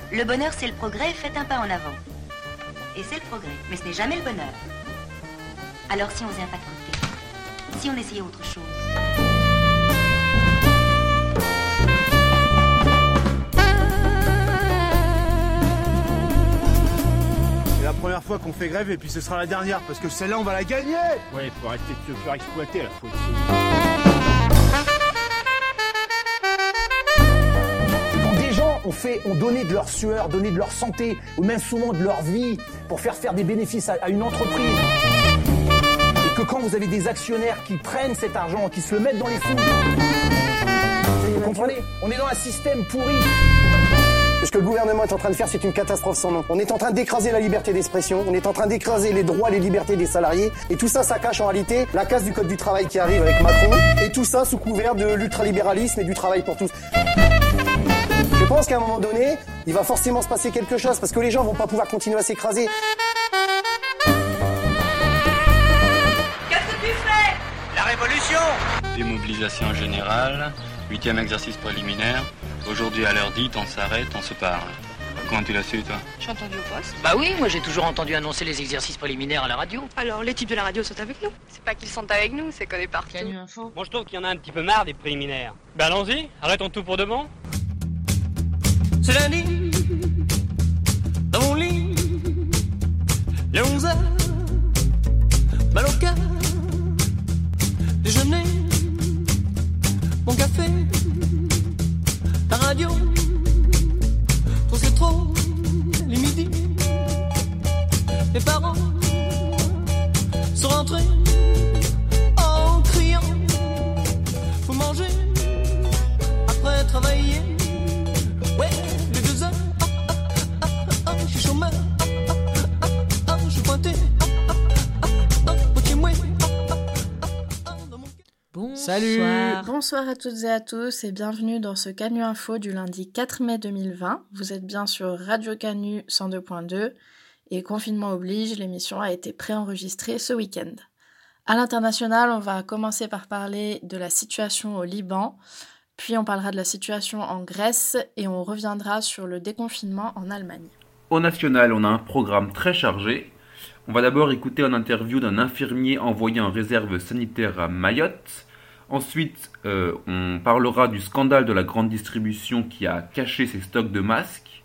Le bonheur, c'est le progrès, faites un pas en avant. Et c'est le progrès, mais ce n'est jamais le bonheur. Alors si on faisait un pas de côté, si on essayait autre chose. C'est la première fois qu'on fait grève et puis ce sera la dernière, parce que celle-là, on va la gagner. Ouais, faut arrêter de se faire exploiter, là. ont donné de leur sueur, donné de leur santé, ou même souvent de leur vie, pour faire des bénéfices à une entreprise. Et que quand vous avez des actionnaires qui prennent cet argent, qui se le mettent dans les sous, vous comprenez ? On est dans un système pourri. Ce que le gouvernement est en train de faire, c'est une catastrophe sans nom. On est en train d'écraser la liberté d'expression, on est en train d'écraser les droits, les libertés des salariés, et tout ça, ça cache en réalité la casse du code du travail qui arrive avec Macron, et tout ça sous couvert de l'ultralibéralisme et du travail pour tous. Je pense qu'à un moment donné, il va forcément se passer quelque chose, parce que les gens vont pas pouvoir continuer à s'écraser. Qu'est-ce que tu fais ? La révolution ! Démobilisation générale, 8e exercice préliminaire. Aujourd'hui à l'heure dite, on s'arrête, on se parle. Comment tu l'as su, toi ? J'ai entendu au poste. Bah oui, moi j'ai toujours entendu annoncer les exercices préliminaires à la radio. Alors, les types de la radio sont avec nous. C'est pas qu'ils sont avec nous, c'est qu'on est partout. Canu Info. Moi je trouve qu'il y en a un petit peu marre des préliminaires. Ben allons-y, arrêtons tout pour de bon. C'est lundi, dans mon lit, les 11h, mal au cœur, déjeuner, mon café, la radio, trop c'est trop, les midis, les parents sont rentrés en criant, faut manger après travailler, ouais. Je suis chômeur, je suis pointé, Salut. Bonsoir à toutes et à tous et bienvenue dans ce Canu Info du lundi 4 mai 2020. Vous êtes bien sur Radio Canu 102.2 et confinement oblige, l'émission a été préenregistrée ce week-end. À l'international, on va commencer par parler de la situation au Liban, puis on parlera de la situation en Grèce et on reviendra sur le déconfinement en Allemagne. Au national, on a un programme très chargé. On va d'abord écouter une interview d'un infirmier envoyé en réserve sanitaire à Mayotte. Ensuite, on parlera du scandale de la grande distribution qui a caché ses stocks de masques.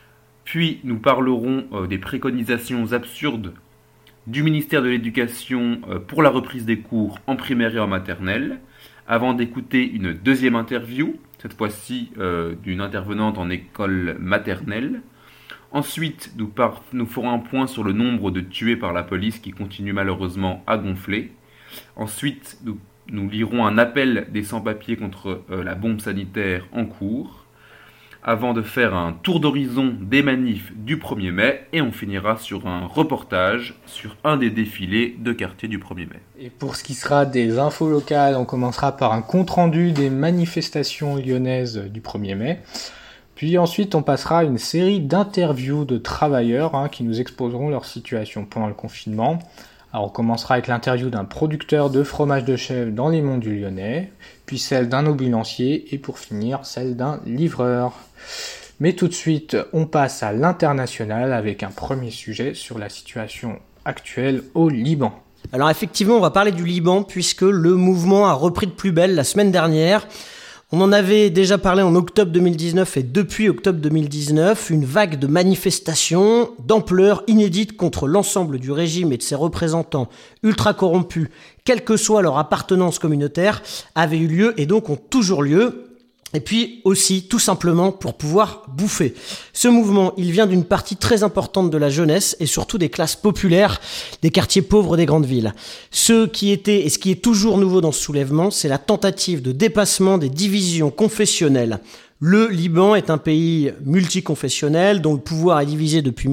Puis, nous parlerons des préconisations absurdes du ministère de l'Éducation pour la reprise des cours en primaire et en maternelle, avant d'écouter une deuxième interview, cette fois-ci d'une intervenante en école maternelle. Ensuite, nous ferons un point sur le nombre de tués par la police qui continue malheureusement à gonfler. Ensuite, nous lirons un appel des sans-papiers contre la bombe sanitaire en cours, avant de faire un tour d'horizon des manifs du 1er mai, et on finira sur un reportage sur un des défilés de quartier du 1er mai. Et pour ce qui sera des infos locales, on commencera par un compte-rendu des manifestations lyonnaises du 1er mai. Puis ensuite, on passera à une série d'interviews de travailleurs qui nous exposeront leur situation pendant le confinement. Alors on commencera avec l'interview d'un producteur de fromage de chèvre dans les monts du Lyonnais, puis celle d'un ambulancier et pour finir celle d'un livreur. Mais tout de suite, on passe à l'international avec un premier sujet sur la situation actuelle au Liban. Alors effectivement, on va parler du Liban puisque le mouvement a repris de plus belle la semaine dernière. On en avait déjà parlé en octobre 2019 et depuis octobre 2019, une vague de manifestations d'ampleur inédite contre l'ensemble du régime et de ses représentants ultra corrompus, quelle que soit leur appartenance communautaire, avait eu lieu et donc ont toujours lieu. Et puis aussi, tout simplement, pour pouvoir bouffer. Ce mouvement, il vient d'une partie très importante de la jeunesse et surtout des classes populaires des quartiers pauvres des grandes villes. Ce qui était et ce qui est toujours nouveau dans ce soulèvement, c'est la tentative de dépassement des divisions confessionnelles. Le Liban est un pays multiconfessionnel dont le pouvoir est divisé depuis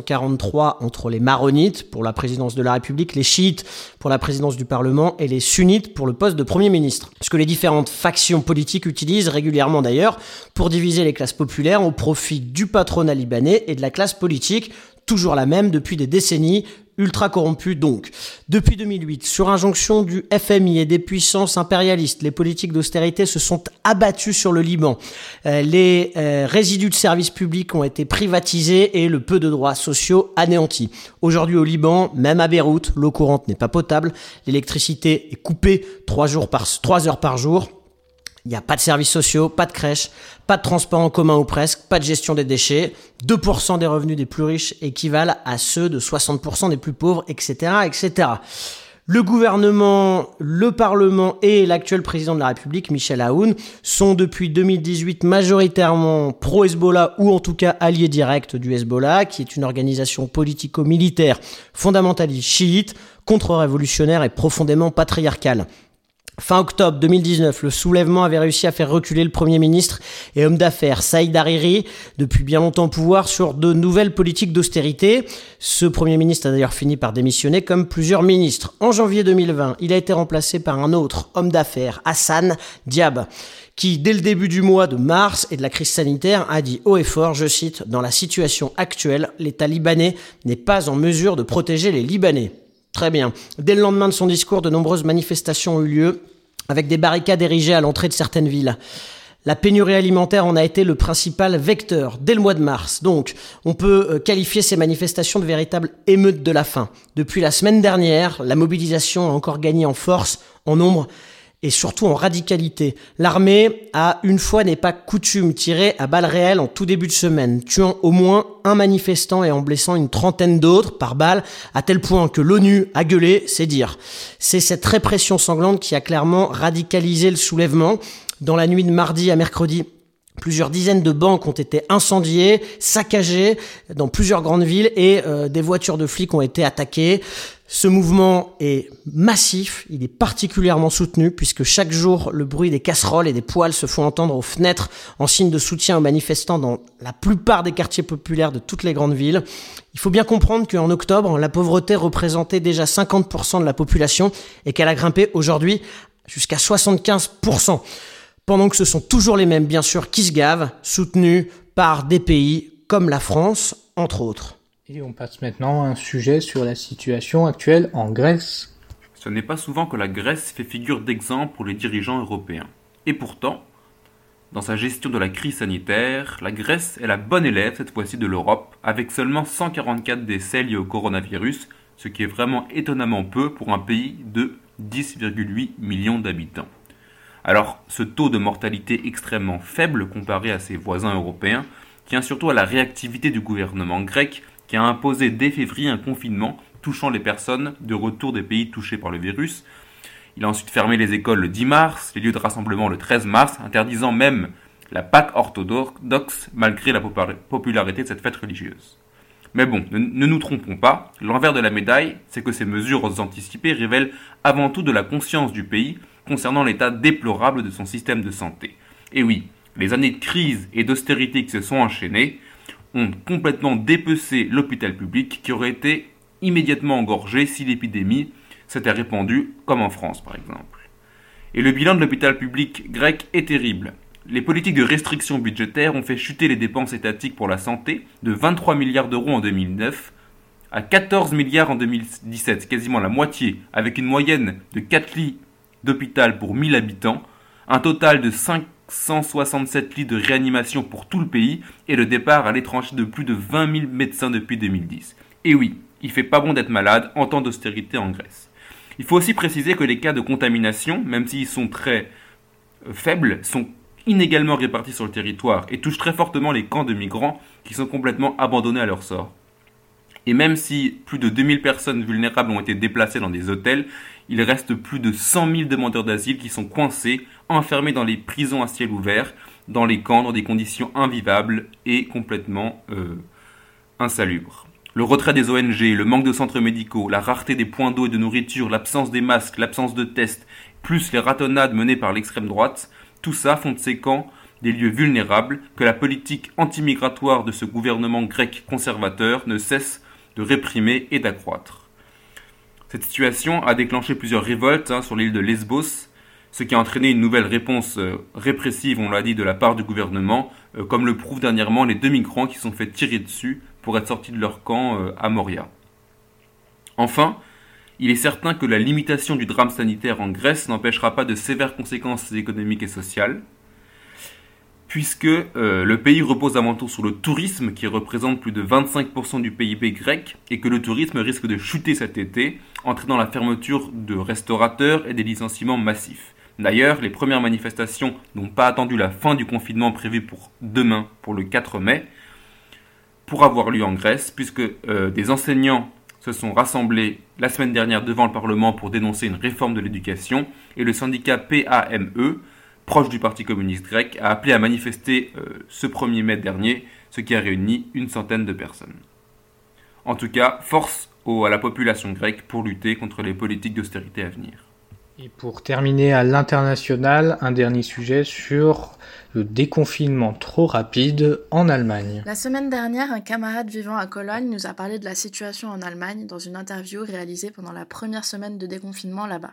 1943 entre les maronites pour la présidence de la République, les chiites pour la présidence du Parlement et les sunnites pour le poste de Premier ministre. Ce que les différentes factions politiques utilisent régulièrement d'ailleurs pour diviser les classes populaires au profit du patronat libanais et de la classe politique, toujours la même depuis des décennies, ultra corrompu donc. Depuis 2008, sur injonction du FMI et des puissances impérialistes, les politiques d'austérité se sont abattues sur le Liban. Les résidus de services publics ont été privatisés et le peu de droits sociaux anéantis. Aujourd'hui au Liban, même à Beyrouth, l'eau courante n'est pas potable, l'électricité est coupée 3 heures par jour. Il n'y a pas de services sociaux, pas de crèche, pas de transport en commun ou presque, pas de gestion des déchets. 2% des revenus des plus riches équivalent à ceux de 60% des plus pauvres, etc., etc. Le gouvernement, le Parlement et l'actuel président de la République, Michel Aoun, sont depuis 2018 majoritairement pro-Hezbollah ou en tout cas alliés directs du Hezbollah, qui est une organisation politico-militaire fondamentaliste chiite, contre-révolutionnaire et profondément patriarcale. Fin octobre 2019, le soulèvement avait réussi à faire reculer le Premier ministre et homme d'affaires Saïd Hariri, depuis bien longtemps au pouvoir, sur de nouvelles politiques d'austérité. Ce Premier ministre a d'ailleurs fini par démissionner comme plusieurs ministres. En janvier 2020, il a été remplacé par un autre homme d'affaires, Hassan Diab, qui, dès le début du mois de mars et de la crise sanitaire, a dit haut et fort, je cite, « Dans la situation actuelle, l'État libanais n'est pas en mesure de protéger les Libanais ». Très bien. Dès le lendemain de son discours, de nombreuses manifestations ont eu lieu, avec des barricades érigées à l'entrée de certaines villes. La pénurie alimentaire en a été le principal vecteur dès le mois de mars. Donc, on peut qualifier ces manifestations de véritables émeutes de la faim. Depuis la semaine dernière, la mobilisation a encore gagné en force, en nombre et surtout en radicalité. L'armée a, une fois n'est pas coutume, tiré à balles réelles en tout début de semaine, tuant au moins un manifestant et en blessant une trentaine d'autres par balle, à tel point que l'ONU a gueulé, c'est dire. C'est cette répression sanglante qui a clairement radicalisé le soulèvement. Dans la nuit de mardi à mercredi, plusieurs dizaines de banques ont été incendiées, saccagées dans plusieurs grandes villes et des voitures de flics ont été attaquées. Ce mouvement est massif, il est particulièrement soutenu puisque chaque jour, le bruit des casseroles et des poêles se font entendre aux fenêtres en signe de soutien aux manifestants dans la plupart des quartiers populaires de toutes les grandes villes. Il faut bien comprendre qu'en octobre, la pauvreté représentait déjà 50% de la population et qu'elle a grimpé aujourd'hui jusqu'à 75%. Pendant que ce sont toujours les mêmes, bien sûr, qui se gavent, soutenus par des pays comme la France, entre autres. Et on passe maintenant à un sujet sur la situation actuelle en Grèce. Ce n'est pas souvent que la Grèce fait figure d'exemple pour les dirigeants européens. Et pourtant, dans sa gestion de la crise sanitaire, la Grèce est la bonne élève cette fois-ci de l'Europe, avec seulement 144 décès liés au coronavirus, ce qui est vraiment étonnamment peu pour un pays de 10,8 millions d'habitants. Alors, ce taux de mortalité extrêmement faible comparé à ses voisins européens tient surtout à la réactivité du gouvernement grec qui a imposé dès février un confinement touchant les personnes de retour des pays touchés par le virus. Il a ensuite fermé les écoles le 10 mars, les lieux de rassemblement le 13 mars, interdisant même la Pâque orthodoxe malgré la popularité de cette fête religieuse. Mais bon, ne nous trompons pas, l'envers de la médaille, c'est que ces mesures anticipées révèlent avant tout de la conscience du pays concernant l'état déplorable de son système de santé. Et oui, les années de crise et d'austérité qui se sont enchaînées ont complètement dépecé l'hôpital public qui aurait été immédiatement engorgé si l'épidémie s'était répandue comme en France par exemple. Et le bilan de l'hôpital public grec est terrible. Les politiques de restriction budgétaire ont fait chuter les dépenses étatiques pour la santé de 23 milliards d'euros en 2009 à 14 milliards en 2017, quasiment la moitié, avec une moyenne de 4 lits d'hôpital pour 1000 habitants, un total de 567 lits de réanimation pour tout le pays et le départ à l'étranger de plus de 20 000 médecins depuis 2010. Et oui, il fait pas bon d'être malade en temps d'austérité en Grèce. Il faut aussi préciser que les cas de contamination, même s'ils sont très faibles, sont inégalement répartis sur le territoire et touchent très fortement les camps de migrants qui sont complètement abandonnés à leur sort. Et même si plus de 2000 personnes vulnérables ont été déplacées dans des hôtels, il reste plus de 100 000 demandeurs d'asile qui sont coincés, enfermés dans les prisons à ciel ouvert, dans les camps, dans des conditions invivables et complètement insalubres. Le retrait des ONG, le manque de centres médicaux, la rareté des points d'eau et de nourriture, l'absence des masques, l'absence de tests, plus les ratonnades menées par l'extrême droite, tout ça font de ces camps des lieux vulnérables que la politique anti-migratoire de ce gouvernement grec conservateur ne cesse de réprimer et d'accroître. Cette situation a déclenché plusieurs révoltes sur l'île de Lesbos, ce qui a entraîné une nouvelle réponse répressive, on l'a dit, de la part du gouvernement, comme le prouvent dernièrement les 2 migrants qui sont fait tirer dessus pour être sortis de leur camp à Moria. Enfin, il est certain que la limitation du drame sanitaire en Grèce n'empêchera pas de sévères conséquences économiques et sociales, puisque le pays repose avant tout sur le tourisme qui représente plus de 25% du PIB grec et que le tourisme risque de chuter cet été, entraînant la fermeture de restaurateurs et des licenciements massifs. D'ailleurs, les premières manifestations n'ont pas attendu la fin du confinement prévu pour demain, pour le 4 mai, pour avoir lieu en Grèce, puisque des enseignants se sont rassemblés la semaine dernière devant le Parlement pour dénoncer une réforme de l'éducation et le syndicat PAME, proche du Parti communiste grec, a appelé à manifester ce 1er mai dernier, ce qui a réuni une centaine de personnes. En tout cas, force à la population grecque pour lutter contre les politiques d'austérité à venir. Et pour terminer à l'international, un dernier sujet sur le déconfinement trop rapide en Allemagne. La semaine dernière, un camarade vivant à Cologne nous a parlé de la situation en Allemagne dans une interview réalisée pendant la première semaine de déconfinement là-bas.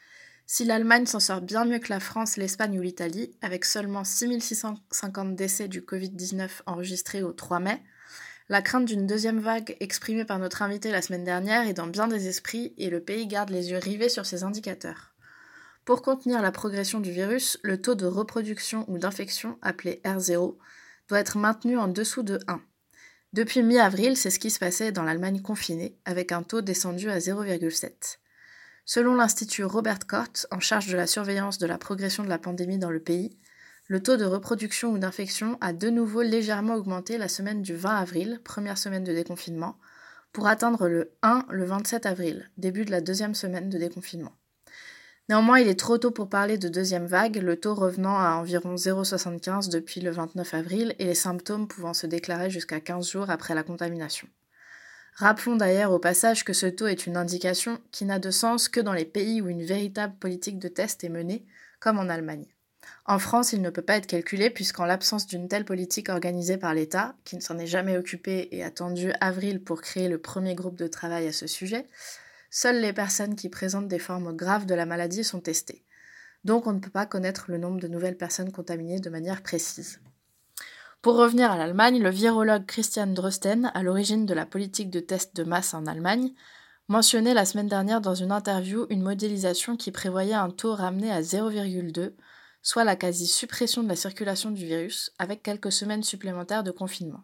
Si l'Allemagne s'en sort bien mieux que la France, l'Espagne ou l'Italie, avec seulement 6650 décès du Covid-19 enregistrés au 3 mai, la crainte d'une deuxième vague exprimée par notre invité la semaine dernière est dans bien des esprits et le pays garde les yeux rivés sur ces indicateurs. Pour contenir la progression du virus, le taux de reproduction ou d'infection, appelé R0, doit être maintenu en dessous de 1. Depuis mi-avril, c'est ce qui se passait dans l'Allemagne confinée, avec un taux descendu à 0,7. Selon l'Institut Robert Koch, en charge de la surveillance de la progression de la pandémie dans le pays, le taux de reproduction ou d'infection a de nouveau légèrement augmenté la semaine du 20 avril, première semaine de déconfinement, pour atteindre le 1 le 27 avril, début de la deuxième semaine de déconfinement. Néanmoins, il est trop tôt pour parler de deuxième vague, le taux revenant à environ 0,75 depuis le 29 avril et les symptômes pouvant se déclarer jusqu'à 15 jours après la contamination. Rappelons d'ailleurs au passage que ce taux est une indication qui n'a de sens que dans les pays où une véritable politique de test est menée, comme en Allemagne. En France, il ne peut pas être calculé puisqu'en l'absence d'une telle politique organisée par l'État, qui ne s'en est jamais occupé et a attendu avril pour créer le premier groupe de travail à ce sujet, seules les personnes qui présentent des formes graves de la maladie sont testées. Donc on ne peut pas connaître le nombre de nouvelles personnes contaminées de manière précise. Pour revenir à l'Allemagne, le virologue Christian Drosten, à l'origine de la politique de test de masse en Allemagne, mentionnait la semaine dernière dans une interview une modélisation qui prévoyait un taux ramené à 0,2, soit la quasi-suppression de la circulation du virus, avec quelques semaines supplémentaires de confinement.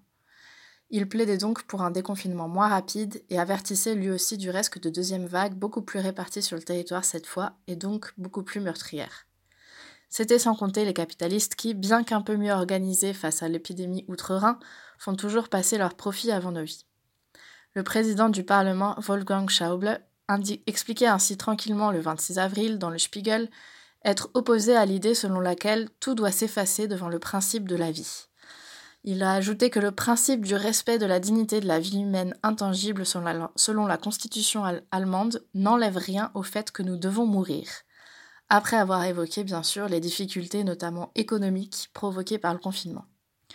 Il plaidait donc pour un déconfinement moins rapide et avertissait lui aussi du risque de deuxième vague beaucoup plus répartie sur le territoire cette fois, et donc beaucoup plus meurtrière. C'était sans compter les capitalistes qui, bien qu'un peu mieux organisés face à l'épidémie outre-Rhin, font toujours passer leurs profits avant nos vies. Le président du Parlement, Wolfgang Schäuble, expliquait ainsi tranquillement le 26 avril dans le Spiegel être opposé à l'idée selon laquelle tout doit s'effacer devant le principe de la vie. Il a ajouté que le principe du respect de la dignité de la vie humaine intangible selon la constitution allemande n'enlève rien au fait que nous devons mourir. Après avoir évoqué bien sûr les difficultés notamment économiques provoquées par le confinement.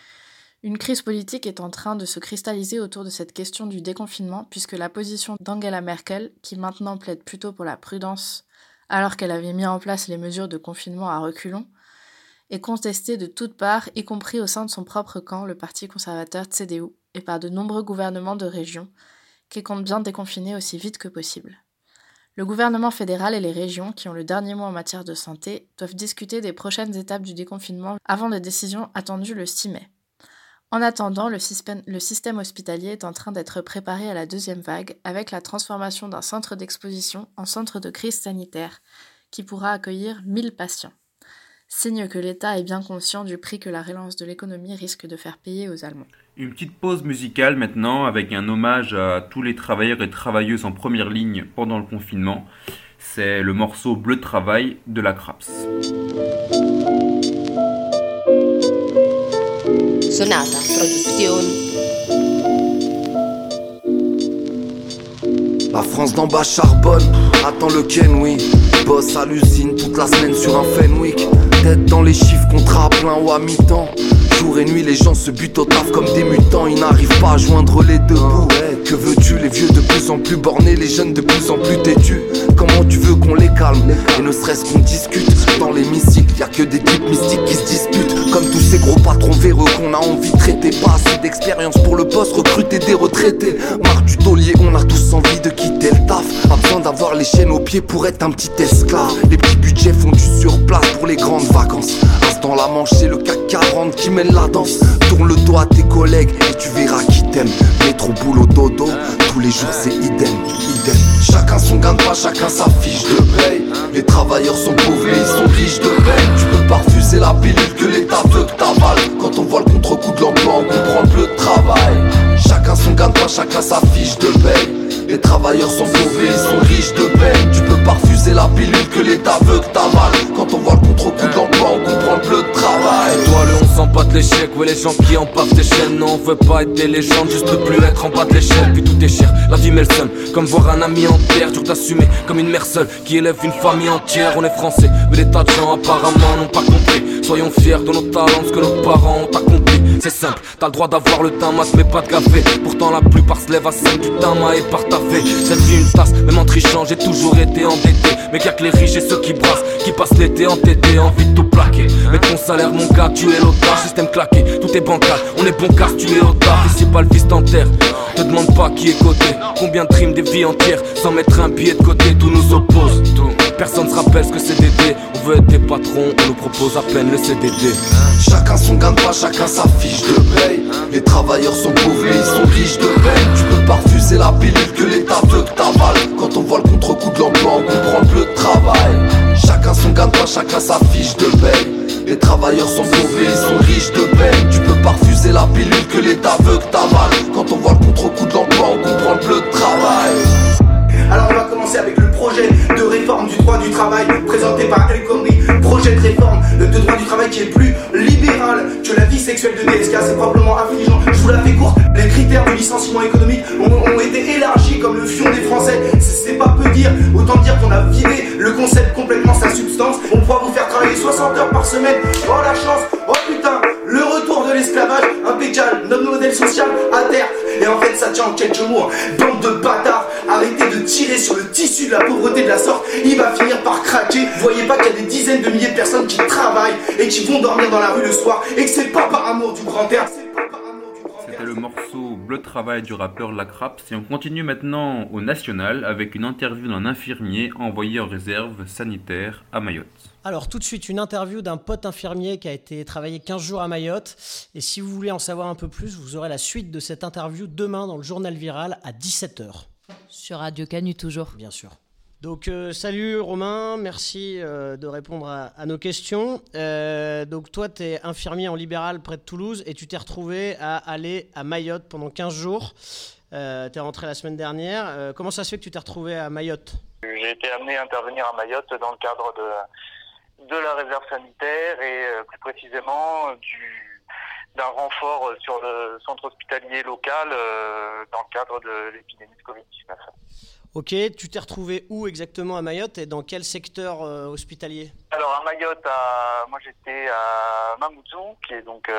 Une crise politique est en train de se cristalliser autour de cette question du déconfinement puisque la position d'Angela Merkel, qui maintenant plaide plutôt pour la prudence alors qu'elle avait mis en place les mesures de confinement à reculons, est contestée de toutes parts, y compris au sein de son propre camp, le parti conservateur CDU, et par de nombreux gouvernements de région, qui comptent bien déconfiner aussi vite que possible. Le gouvernement fédéral et les régions, qui ont le dernier mot en matière de santé, doivent discuter des prochaines étapes du déconfinement avant des décisions attendues le 6 mai. En attendant, le système hospitalier est en train d'être préparé à la deuxième vague, avec la transformation d'un centre d'exposition en centre de crise sanitaire, qui pourra accueillir 1000 patients. Signe que l'État est bien conscient du prix que la relance de l'économie risque de faire payer aux Allemands. Une petite pause musicale maintenant, avec un hommage à tous les travailleurs et travailleuses en première ligne pendant le confinement. C'est le morceau Bleu de travail de la Craps. Sonata Production. La France d'en bas charbonne, attends le Ken, oui. Bosse à l'usine toute la semaine sur un Fenwick. Tête dans les chiffres, contrat à plein ou à mi-temps. Jour et nuit les gens se butent au taf comme des mutants. Ils n'arrivent pas à joindre les deux bouts. Que veux-tu, les vieux de plus en plus bornés, les jeunes de plus en plus têtus. Comment tu veux qu'on les calme, et ne serait-ce qu'on discute. Dans l'hémicycle, y'a que des types mystiques qui se disputent. Comme tous ces gros patrons véreux qu'on a envie de traiter. Pas assez d'expérience pour le poste, recruter des retraités. Marre du taulier, on a tous envie de quitter le taf. Pas besoin d'avoir les chaînes aux pieds pour être un petit esclave. Les petits budgets font du surplace pour les grandes vacances. As dans la manche, c'est le CAC 40 qui mène la danse. Tourne le dos à tes collègues et tu verras qui t'aime. Métro, boulot, dodo, tous les jours c'est idem. Chacun son gain de pain, chacun sa fiche de paye. Les travailleurs sont pauvres mais ils sont riches de peine. Tu peux pas refuser la pilule que l'État veut que t'avales. Quand on voit le contre-coup de l'emploi, on comprend le peu de travail. Chacun son gain de pain, chacun sa fiche de paye. Les travailleurs sont pauvres et ils sont riches de peine. Tu peux pas refuser la pilule que l'État veut que t'avales. Quand on voit le contre-coup de l'emploi, on comprend le peu de travail. Étoile, on sent pas de l'échec. Ouais, les gens qui en passent des chaînes. Non, on veut pas être des légendes, juste ne plus être en bas de l'échelle. Puis tout est cher, la vie met le seum. Comme voir un ami en terre, dur d'assumer. Comme une mère seule qui élève une famille entière. On est français, mais des tas de gens apparemment n'ont pas compris. Soyons fiers de nos talents, ce que nos parents ont accompli. C'est simple, t'as le droit d'avoir le tamas mais pas de café. Pourtant la plupart se lèvent à 5 du tamas et partent taffer. Cette vie une tasse, même en trichant j'ai toujours été endetté. Mais y'a que les riches et ceux qui brassent, qui passent l'été entêtés, envie de tout plaquer. Mais ton salaire mon gars, tu es l'otage, système claqué, tout est bancal. On est bon car tu es otage, et c'est pas le fils d'enterre. Te demande pas qui est coté, combien de trimes des vies entières. Sans mettre un billet de côté, tout nous oppose, tout. Personne se rappelle ce que c'est d'aider. On veut être des patrons, on nous propose à peine le CDD. Chacun son gain de pain, chacun sa fiche de paye. Les travailleurs sont pauvres et ils sont riches de peine. Tu peux pas refuser la pilule que l'État veut que t'avales. Quand on voit le contre-coup de l'emploi, on comprend le peu de travail. Chacun son gain de pain, chacun sa fiche de paye. Les travailleurs sont pauvres et ils sont riches de peine. Tu peux pas refuser la pilule que l'État veut que t'avales. Quand on voit le contre-coup de l'emploi, on comprend le peu de travail. Alors on va commencer avec le projet de réforme du droit du travail présenté par El Khomri. Projet de réforme de droit du travail qui est plus libéral que la vie sexuelle de DSK. C'est probablement affligeant, je vous la fais courte. Les critères de licenciement économique ont été élargis comme le fion des Français. C'est pas peu dire, autant dire qu'on a vidé le concept complètement sa substance. On pourra vous faire travailler 60 heures par semaine. Oh la chance, oh putain, le retour de l'esclavage, impeccable, notre modèle social à terre. Et en fait ça tient en quelques mots, bande de bâtards. Arrêtez de tirer sur le tissu de la pauvreté de la sorte, il va finir par craquer. Vous voyez pas qu'il y a des dizaines de milliers de personnes qui travaillent et qui vont dormir dans la rue le soir, et que c'est pas par amour du grand air. C'était le morceau Bleu Travail du rappeur Lacraps. Et on continue maintenant au national avec une interview d'un infirmier envoyé en réserve sanitaire à Mayotte. Alors tout de suite une interview d'un pote infirmier qui a été travaillé 15 jours à Mayotte. Et si vous voulez en savoir un peu plus, vous aurez la suite de cette interview demain dans le journal Viral à 17h. Sur Radio Canu toujours. Bien sûr. Donc salut Romain, merci de répondre à nos questions. Donc toi tu es infirmier en libéral près de Toulouse et tu t'es retrouvé à aller à Mayotte pendant 15 jours. Tu es rentré la semaine dernière. Comment ça se fait que tu t'es retrouvé à Mayotte ? J'ai été amené à intervenir à Mayotte dans le cadre de la réserve sanitaire et plus précisément d'un renfort sur le centre hospitalier local dans le cadre de l'épidémie de Covid-19. Ok, tu t'es retrouvé où exactement à Mayotte et dans quel secteur hospitalier ? Alors à Mayotte, moi j'étais à Mamoudzou, qui est donc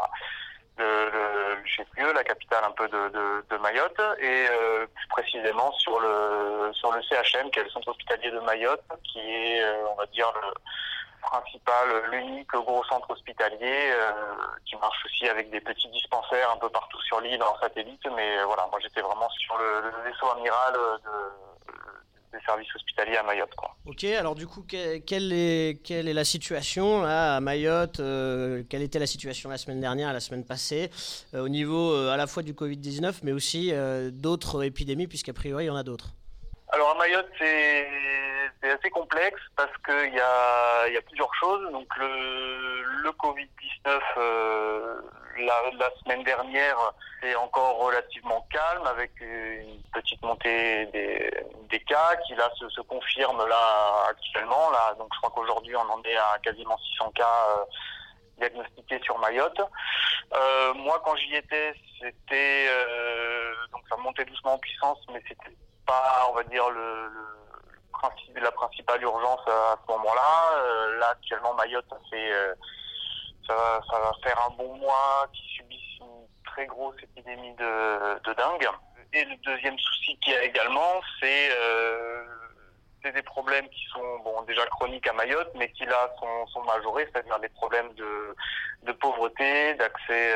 le chef-lieu, la capitale un peu de Mayotte, et plus précisément sur le CHM, qui est le centre hospitalier de Mayotte, qui est, on va dire, l'unique gros centre hospitalier qui marche aussi avec des petits dispensaires un peu partout sur l'île en satellite, mais voilà, moi j'étais vraiment sur le vaisseau amiral des services hospitaliers à Mayotte, quoi. Ok, alors du coup, quelle est la situation là, à Mayotte quelle était la situation la semaine dernière et la semaine passée au niveau à la fois du Covid-19 mais aussi d'autres épidémies, puisqu'a priori il y en a d'autres? Alors à Mayotte, c'est assez complexe parce qu'il y a plusieurs choses. Donc le Covid-19, la semaine dernière, c'est encore relativement calme avec une petite montée des cas qui là se confirme là actuellement. Là, donc je crois qu'aujourd'hui on en est à quasiment 600 cas diagnostiqués sur Mayotte. Moi quand j'y étais, c'était donc ça montait doucement en puissance, mais c'était pas, on va dire, la principale urgence à ce moment-là. Là, actuellement, Mayotte, ça va faire un bon mois qu'ils subissent une très grosse épidémie de dengue. Et deuxième souci qu'il y a également, c'est des problèmes qui sont déjà chroniques à Mayotte, mais qui là sont majorés, c'est-à-dire des problèmes de pauvreté, d'accès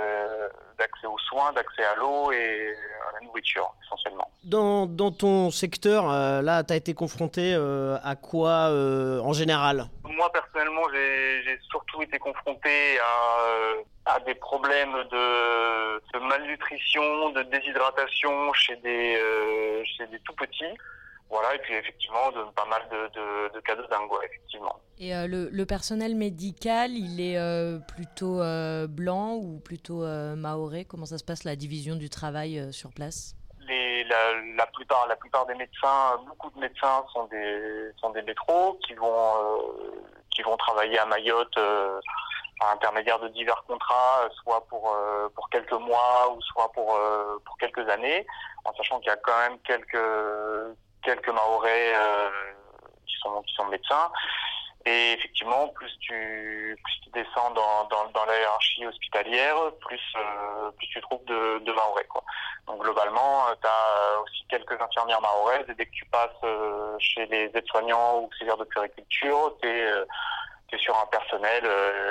aux soins, d'accès à l'eau et à la nourriture essentiellement. Dans ton secteur, là, tu as été confronté à quoi en général ? Moi personnellement, j'ai surtout été confronté à des problèmes de malnutrition, de déshydratation chez des tout petits. Voilà, et puis effectivement, pas mal de cas de dingue, ouais, effectivement. Et le personnel médical, il est plutôt blanc ou plutôt mahorais ? Comment ça se passe, la division du travail sur place ? La plupart des médecins, beaucoup de médecins sont des métros qui vont travailler à Mayotte par intermédiaire de divers contrats, soit pour quelques mois ou soit pour quelques années, en sachant qu'il y a quand même quelques mahorais qui sont médecins. Et effectivement, plus tu descends dans la hiérarchie hospitalière, plus tu trouves de mahorais, quoi. Donc globalement, tu as aussi quelques infirmières mahoraises, et dès que tu passes chez les aides-soignants ou auxiliaires de puériculture, t'es sur un personnel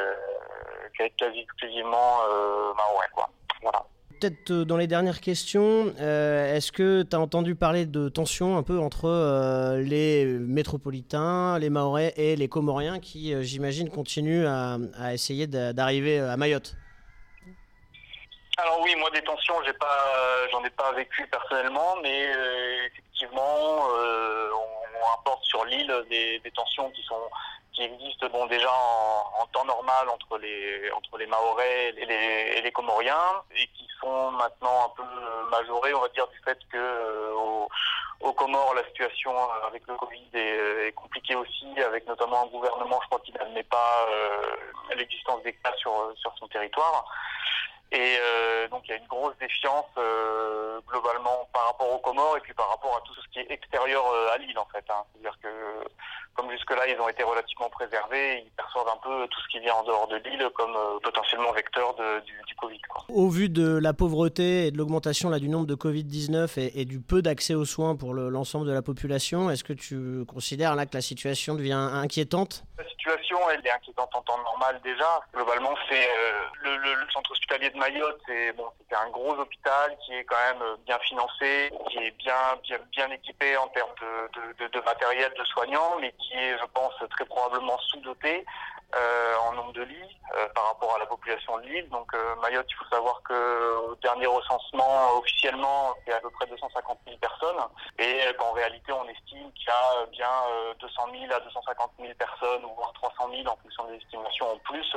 quasi exclusivement mahorais, quoi. Voilà. Peut-être dans les dernières questions, est-ce que tu as entendu parler de tensions un peu entre les métropolitains, les Mahorais et les Comoriens qui, j'imagine, continuent à essayer d'arriver à Mayotte ? Alors oui, moi des tensions, j'en ai pas vécu personnellement, mais effectivement, on rapporte sur l'île des tensions qui existent déjà en temps normal entre les Mahorais et les Comoriens, et qui sont maintenant un peu majorés, on va dire, du fait que aux Comores la situation avec le Covid est compliquée aussi, avec notamment un gouvernement, je crois, qui n'admet pas l'existence des cas sur son territoire. Et donc il y a une grosse défiance globalement par rapport aux Comores et puis par rapport à tout ce qui est extérieur à l'île, en fait. C'est-à-dire que comme jusque-là ils ont été relativement préservés, ils perçoivent un peu tout ce qui vient en dehors de l'île comme potentiellement vecteur du Covid, quoi. Au vu de la pauvreté et de l'augmentation du nombre de Covid-19 et du peu d'accès aux soins pour l'ensemble de la population, est-ce que tu considères là que la situation devient inquiétante ? La situation, elle est inquiétante en temps normal déjà. Globalement, c'est le centre hospitalier de Mayotte, c'est un gros hôpital qui est quand même bien financé, qui est bien équipé en termes de matériel, de soignants, mais qui est, je pense, très probablement sous-doté en nombre de lits par rapport à la population de l'île. Donc Mayotte, il faut savoir que au dernier recensement officiellement, c'est à peu près 250 000 personnes, et qu'en réalité, on estime qu'il y a bien 200 000 à 250 000 personnes, ou voire 300 000 en fonction des estimations, en plus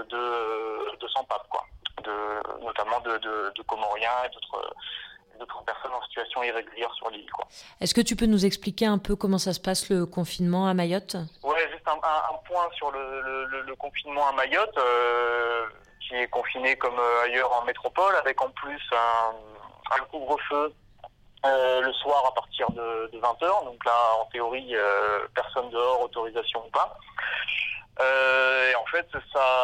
de sans-pape, quoi. Notamment de Comoriens et d'autres personnes en situation irrégulière sur l'île, quoi. Est-ce que tu peux nous expliquer un peu comment ça se passe le confinement à Mayotte ? Ouais, juste un point sur le confinement à Mayotte, qui est confiné comme ailleurs en métropole, avec en plus un couvre-feu le soir à partir de 20h. Donc là, en théorie, personne dehors, autorisation ou pas. Et en fait,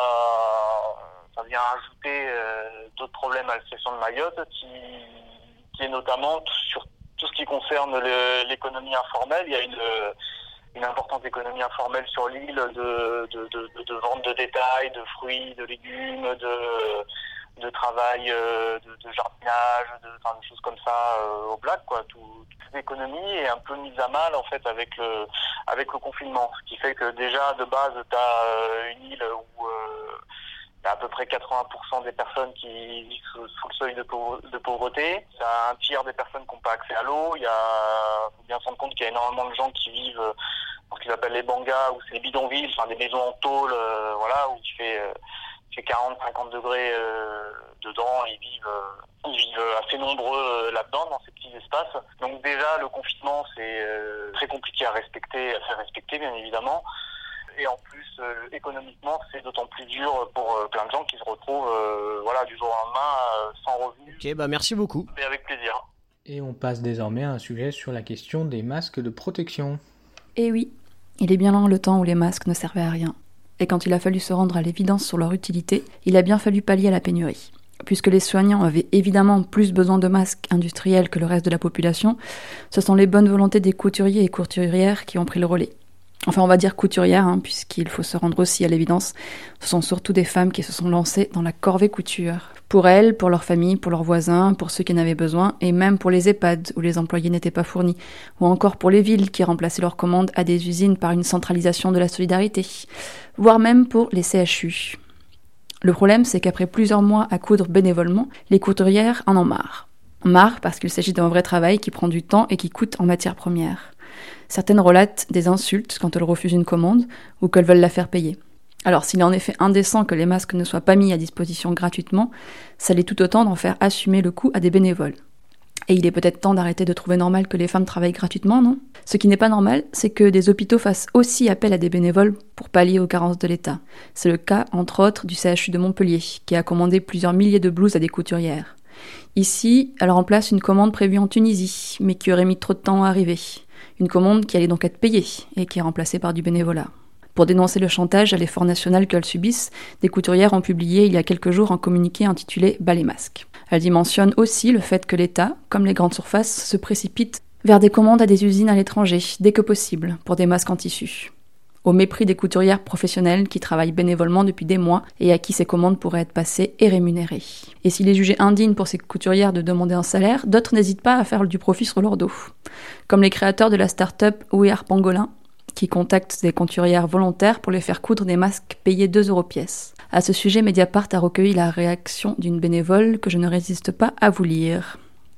ça vient ajouter d'autres problèmes à la situation de Mayotte, qui est notamment sur tout ce qui concerne l'économie informelle. Il y a une importante économie informelle sur l'île de vente de détail, de fruits, de légumes, de travail, de jardinage, de choses comme ça au black, quoi. Toute cette économie est un peu mise à mal, en fait, avec le confinement. Ce qui fait que déjà, de base, tu as une île où il y a à peu près 80% des personnes qui vivent sous le seuil de pauvreté. Il y a un tiers des personnes qui n'ont pas accès à l'eau. Il faut bien se rendre compte qu'il y a énormément de gens qui vivent dans ce qu'ils appellent les bangas, ou c'est les bidonvilles, des maisons en tôle, où il fait 40-50 degrés dedans. Ils vivent assez nombreux là-dedans, dans ces petits espaces. Donc déjà, le confinement, c'est très compliqué à faire respecter, bien évidemment. Et en plus, économiquement, c'est d'autant plus dur pour plein de gens qui se retrouvent du jour au lendemain sans revenus. Ok, merci beaucoup. Et avec plaisir. Et on passe désormais à un sujet sur la question des masques de protection. Eh oui, il est bien loin le temps où les masques ne servaient à rien. Et quand il a fallu se rendre à l'évidence sur leur utilité, il a bien fallu pallier à la pénurie. Puisque les soignants avaient évidemment plus besoin de masques industriels que le reste de la population, ce sont les bonnes volontés des couturiers et couturières qui ont pris le relais. Enfin, on va dire couturières, puisqu'il faut se rendre aussi à l'évidence, ce sont surtout des femmes qui se sont lancées dans la corvée couture. Pour elles, pour leurs familles, pour leurs voisins, pour ceux qui en avaient besoin, et même pour les EHPAD où les employés n'étaient pas fournis, ou encore pour les villes qui remplaçaient leurs commandes à des usines par une centralisation de la solidarité, voire même pour les CHU. Le problème, c'est qu'après plusieurs mois à coudre bénévolement, les couturières en ont marre. Marre parce qu'il s'agit d'un vrai travail qui prend du temps et qui coûte en matières premières. Certaines relatent des insultes quand elles refusent une commande ou qu'elles veulent la faire payer. Alors s'il est en effet indécent que les masques ne soient pas mis à disposition gratuitement, ça l'est tout autant d'en faire assumer le coût à des bénévoles. Et il est peut-être temps d'arrêter de trouver normal que les femmes travaillent gratuitement, non ? Ce qui n'est pas normal, c'est que des hôpitaux fassent aussi appel à des bénévoles pour pallier aux carences de l'État. C'est le cas, entre autres, du CHU de Montpellier, qui a commandé plusieurs milliers de blouses à des couturières. Ici, elle remplace une commande prévue en Tunisie, mais qui aurait mis trop de temps à arriver. Une commande qui allait donc être payée, et qui est remplacée par du bénévolat. Pour dénoncer le chantage à l'effort national qu'elles subissent, des couturières ont publié il y a quelques jours un communiqué intitulé « Bas les masques ». Elles y mentionnent aussi le fait que l'État, comme les grandes surfaces, se précipite vers des commandes à des usines à l'étranger, dès que possible, pour des masques en tissu. Au mépris des couturières professionnelles qui travaillent bénévolement depuis des mois et à qui ces commandes pourraient être passées et rémunérées. Et s'il est jugé indigne pour ces couturières de demander un salaire, d'autres n'hésitent pas à faire du profit sur leur dos. Comme les créateurs de la start-up We Are Pangolin, qui contactent des couturières volontaires pour les faire coudre des masques payés 2 € pièce. À ce sujet, Mediapart a recueilli la réaction d'une bénévole que je ne résiste pas à vous lire.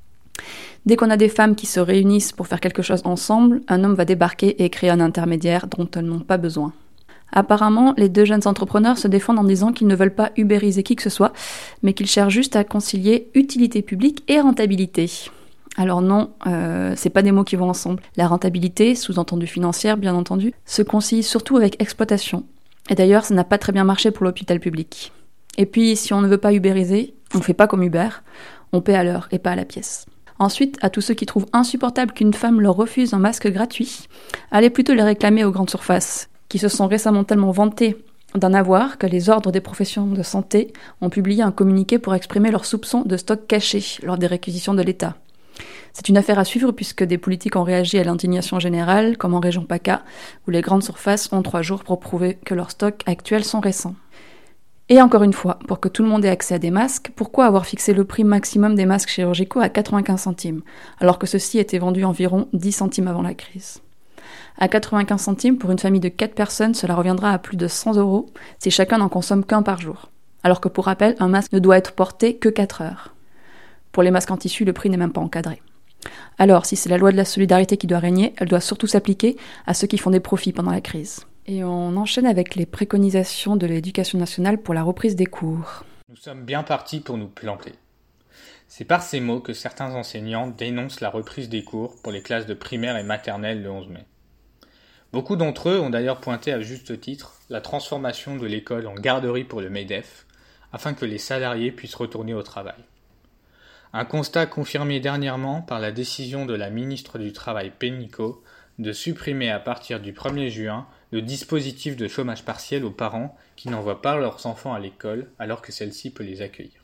Dès qu'on a des femmes qui se réunissent pour faire quelque chose ensemble, un homme va débarquer et créer un intermédiaire dont elles n'ont pas besoin. Apparemment, les 2 jeunes entrepreneurs se défendent en disant qu'ils ne veulent pas ubériser qui que ce soit, mais qu'ils cherchent juste à concilier utilité publique et rentabilité. Alors non, c'est pas des mots qui vont ensemble. La rentabilité, sous-entendue financière bien entendu, se concilie surtout avec exploitation. Et d'ailleurs, ça n'a pas très bien marché pour l'hôpital public. Et puis, si on ne veut pas ubériser, on fait pas comme Uber, on paie à l'heure et pas à la pièce. Ensuite, à tous ceux qui trouvent insupportable qu'une femme leur refuse un masque gratuit, allez plutôt les réclamer aux grandes surfaces, qui se sont récemment tellement vantées d'en avoir que les ordres des professions de santé ont publié un communiqué pour exprimer leurs soupçons de stock caché lors des réquisitions de l'État. C'est une affaire à suivre puisque des politiques ont réagi à l'indignation générale, comme en région PACA, où les grandes surfaces ont 3 jours pour prouver que leurs stocks actuels sont récents. Et encore une fois, pour que tout le monde ait accès à des masques, pourquoi avoir fixé le prix maximum des masques chirurgicaux à 95 centimes, alors que ceux-ci étaient vendus environ 10 centimes avant la crise ? À 95 centimes, pour une famille de 4 personnes, cela reviendra à plus de 100 € si chacun n'en consomme qu'un par jour. Alors que pour rappel, un masque ne doit être porté que 4 heures. Pour les masques en tissu, le prix n'est même pas encadré. Alors, si c'est la loi de la solidarité qui doit régner, elle doit surtout s'appliquer à ceux qui font des profits pendant la crise. Et on enchaîne avec les préconisations de l'Éducation nationale pour la reprise des cours. Nous sommes bien partis pour nous planter. C'est par ces mots que certains enseignants dénoncent la reprise des cours pour les classes de primaire et maternelle le 11 mai. Beaucoup d'entre eux ont d'ailleurs pointé à juste titre la transformation de l'école en garderie pour le MEDEF, afin que les salariés puissent retourner au travail. Un constat confirmé dernièrement par la décision de la ministre du Travail Pénicaud de supprimer à partir du 1er juin le dispositif de chômage partiel aux parents qui n'envoient pas leurs enfants à l'école alors que celle-ci peut les accueillir.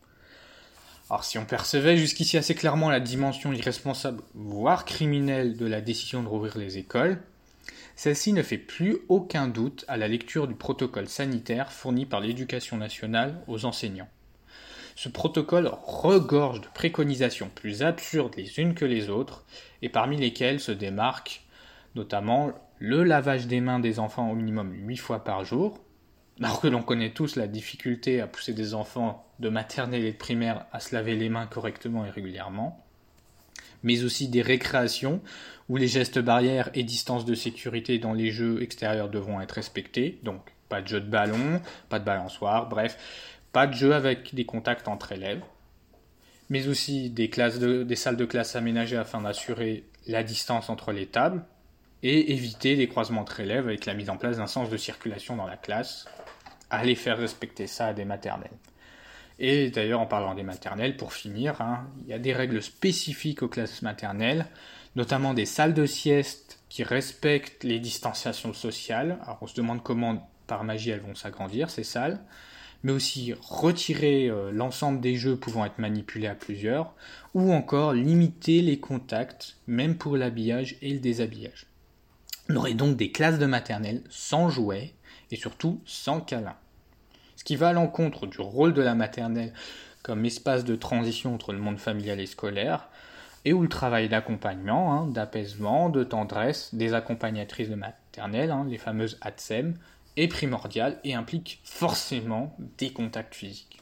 Alors si on percevait jusqu'ici assez clairement la dimension irresponsable, voire criminelle de la décision de rouvrir les écoles, celle-ci ne fait plus aucun doute à la lecture du protocole sanitaire fourni par l'Éducation nationale aux enseignants. Ce protocole regorge de préconisations plus absurdes les unes que les autres, et parmi lesquelles se démarquent notamment le lavage des mains des enfants au minimum 8 fois par jour, alors que l'on connaît tous la difficulté à pousser des enfants de maternelle et de primaire à se laver les mains correctement et régulièrement, mais aussi des récréations où les gestes barrières et distances de sécurité dans les jeux extérieurs devront être respectés, donc pas de jeu de ballon, pas de balançoire, bref, pas de jeu avec des contacts entre élèves, mais aussi des salles de classe aménagées afin d'assurer la distance entre les tables et éviter des croisements entre élèves avec la mise en place d'un sens de circulation dans la classe, aller faire respecter ça à des maternelles. Et d'ailleurs, en parlant des maternelles, pour finir, il y a des règles spécifiques aux classes maternelles, notamment des salles de sieste qui respectent les distanciations sociales. Alors on se demande comment, par magie, elles vont s'agrandir, ces salles. mais aussi retirer l'ensemble des jeux pouvant être manipulés à plusieurs, ou encore limiter les contacts, même pour l'habillage et le déshabillage. On aurait donc des classes de maternelle sans jouets et surtout sans câlins. Ce qui va à l'encontre du rôle de la maternelle comme espace de transition entre le monde familial et scolaire, et où le travail d'accompagnement, d'apaisement, de tendresse des accompagnatrices de maternelle, les fameuses ATSEM, est primordial et implique forcément des contacts physiques.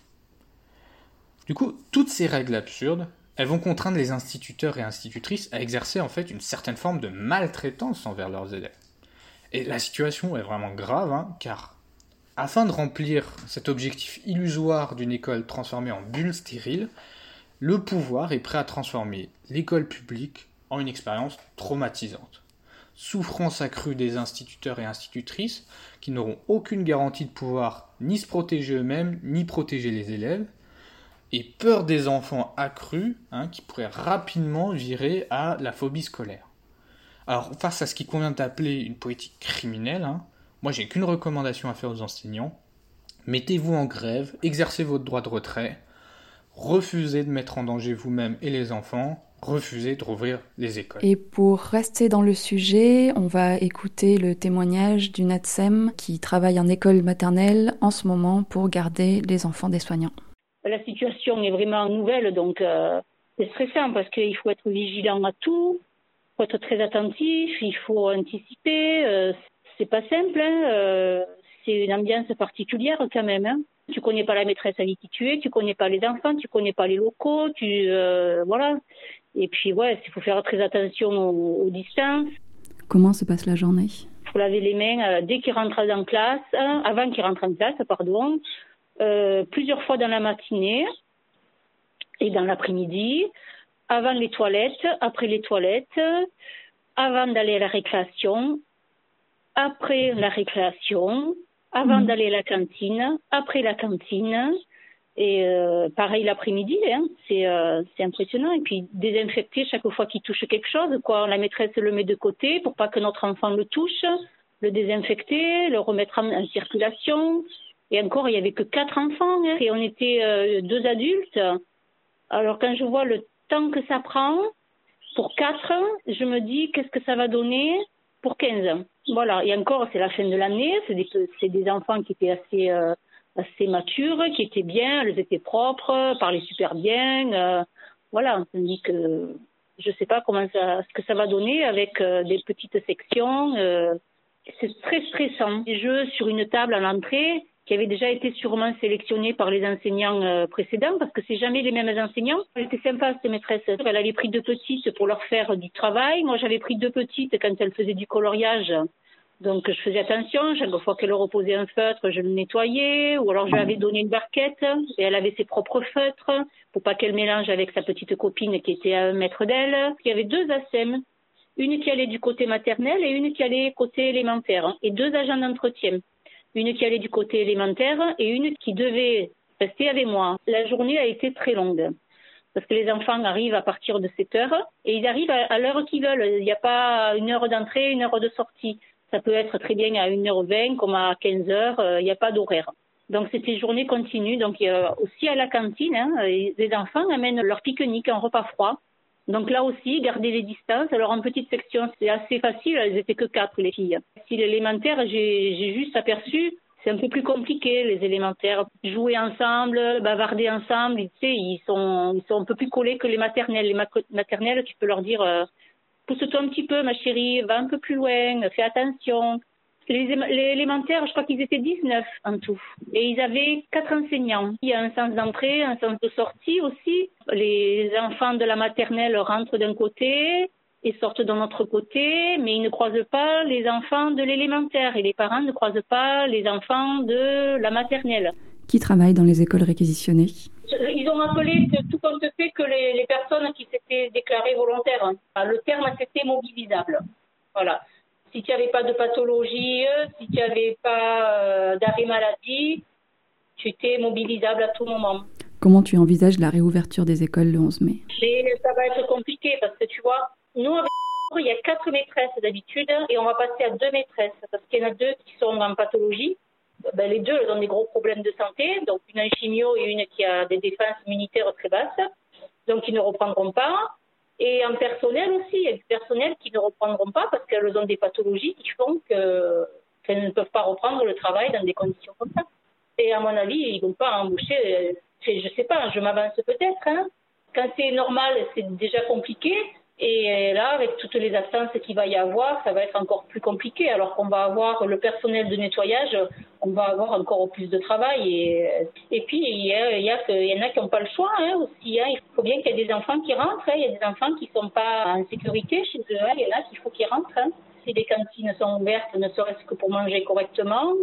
Du coup, toutes ces règles absurdes, elles vont contraindre les instituteurs et institutrices à exercer en fait une certaine forme de maltraitance envers leurs élèves. Et la situation est vraiment grave, car afin de remplir cet objectif illusoire d'une école transformée en bulle stérile, le pouvoir est prêt à transformer l'école publique en une expérience traumatisante. Souffrance accrue des instituteurs et institutrices qui n'auront aucune garantie de pouvoir ni se protéger eux-mêmes, ni protéger les élèves, et peur des enfants accrue qui pourrait rapidement virer à la phobie scolaire. Alors, face à ce qui convient d'appeler une politique criminelle, moi j'ai qu'une recommandation à faire aux enseignants: mettez-vous en grève, exercez votre droit de retrait, refusez de mettre en danger vous-même et les enfants, refusez de rouvrir les écoles. Et pour rester dans le sujet, on va écouter le témoignage d'une ATSEM qui travaille en école maternelle en ce moment pour garder les enfants des soignants. La situation est vraiment nouvelle, donc c'est stressant parce qu'il faut être vigilant à tout, il faut être très attentif, il faut anticiper. C'est pas simple, c'est une ambiance particulière quand même. Tu connais pas la maîtresse avec qui tu es, tu connais pas les enfants, tu connais pas les locaux, voilà. Et puis il faut faire très attention aux distances. Comment se passe la journée? Il faut laver les mains dès qu'ils rentrent en classe, avant qu'ils rentrent en classe, plusieurs fois dans la matinée et dans l'après-midi, avant les toilettes, après les toilettes, avant d'aller à la récréation, après la récréation, avant d'aller à la cantine, après la cantine, et pareil l'après-midi, c'est impressionnant. Et puis désinfecter chaque fois qu'il touche quelque chose, La maîtresse le met de côté pour pas que notre enfant le touche, le désinfecter, le remettre en circulation. Et encore, il y avait que 4 enfants, et on était 2 adultes. Alors quand je vois le temps que ça prend pour 4, je me dis qu'est-ce que ça va donner pour 15. Voilà, et encore, c'est la fin de l'année, c'est des enfants qui étaient assez matures, qui étaient bien, elles étaient propres, parlaient super bien. Voilà, on dit que je sais pas ce que ça va donner avec des petites sections. C'est très stressant. Des jeux sur une table à l'entrée qui avaient déjà été sûrement sélectionnés par les enseignants précédents, parce que c'est jamais les mêmes enseignants. Elle était sympa, cette maîtresse. Elle avait pris 2 petites pour leur faire du travail. Moi, j'avais pris 2 petites quand elle faisait du coloriage. Donc, je faisais attention. Chaque fois qu'elle reposait un feutre, je le nettoyais. Ou alors, je lui avais donné une barquette et elle avait ses propres feutres pour pas qu'elle mélange avec sa petite copine qui était à 1 mètre d'elle. Il y avait 2 ATSEM. Une qui allait du côté maternel et une qui allait côté élémentaire. Et 2 agents d'entretien. Une qui allait du côté élémentaire et une qui devait rester avec moi. La journée a été très longue parce que les enfants arrivent à partir de 7 heures et ils arrivent à l'heure qu'ils veulent. Il n'y a pas 1 heure d'entrée, 1 heure de sortie. Ça peut être très bien à 1h20 comme à 15h, il n'y a pas d'horaire. Donc c'était journée continue. Donc aussi à la cantine, les enfants amènent leur pique-nique en repas froid. Donc là aussi, garder les distances. Alors en petite section, c'est assez facile, elles étaient que 4 les filles. Si l'élémentaire, j'ai juste aperçu, c'est un peu plus compliqué les élémentaires. Jouer ensemble, bavarder ensemble, ils sont un peu plus collés que les maternelles. Les maternelles, tu peux leur dire pousse-toi un petit peu ma chérie, va un peu plus loin, fais attention. Les élémentaires, je crois qu'ils étaient 19 en tout. Et ils avaient 4 enseignants. Il y a un sens d'entrée, un sens de sortie aussi. Les enfants de la maternelle rentrent d'un côté et sortent de l'autre côté, mais ils ne croisent pas les enfants de l'élémentaire. Et les parents ne croisent pas les enfants de la maternelle. Qui travaille dans les écoles réquisitionnées? Ils ont rappelé tout compte fait que les personnes qui s'étaient déclarées volontaires, le terme c'était mobilisable. Voilà. Si tu n'avais pas de pathologie, si tu n'avais pas d'arrêt maladie, tu étais mobilisable à tout moment. Comment tu envisages la réouverture des écoles le 11 mai? Ça va être compliqué parce que tu vois, nous avec il y a 4 maîtresses d'habitude et on va passer à 2 maîtresses parce qu'il y en a 2 qui sont en pathologie. les deux, elles ont des gros problèmes de santé. Donc, une en chimio et une qui a des défenses immunitaires très basses. Donc, ils ne reprendront pas. Et en personnel aussi, il y a du personnel qui ne reprendront pas parce qu'elles ont des pathologies qui font qu'elles ne peuvent pas reprendre le travail dans des conditions comme ça. Et à mon avis, ils ne vont pas embaucher, je sais pas, je m'avance peut-être. Hein. Quand c'est normal, c'est déjà compliqué. Et là, avec toutes les absences qu'il va y avoir, ça va être encore plus compliqué. Alors qu'on va avoir le personnel de nettoyage, on va avoir encore plus de travail. Et puis, il y en a qui n'ont pas le choix aussi. Il faut bien qu'il y ait des enfants qui rentrent. Il y a des enfants qui ne sont pas en sécurité chez eux. Il y en a qu'il faut qu'ils rentrent. Si les cantines sont ouvertes, ne serait-ce que pour manger correctement.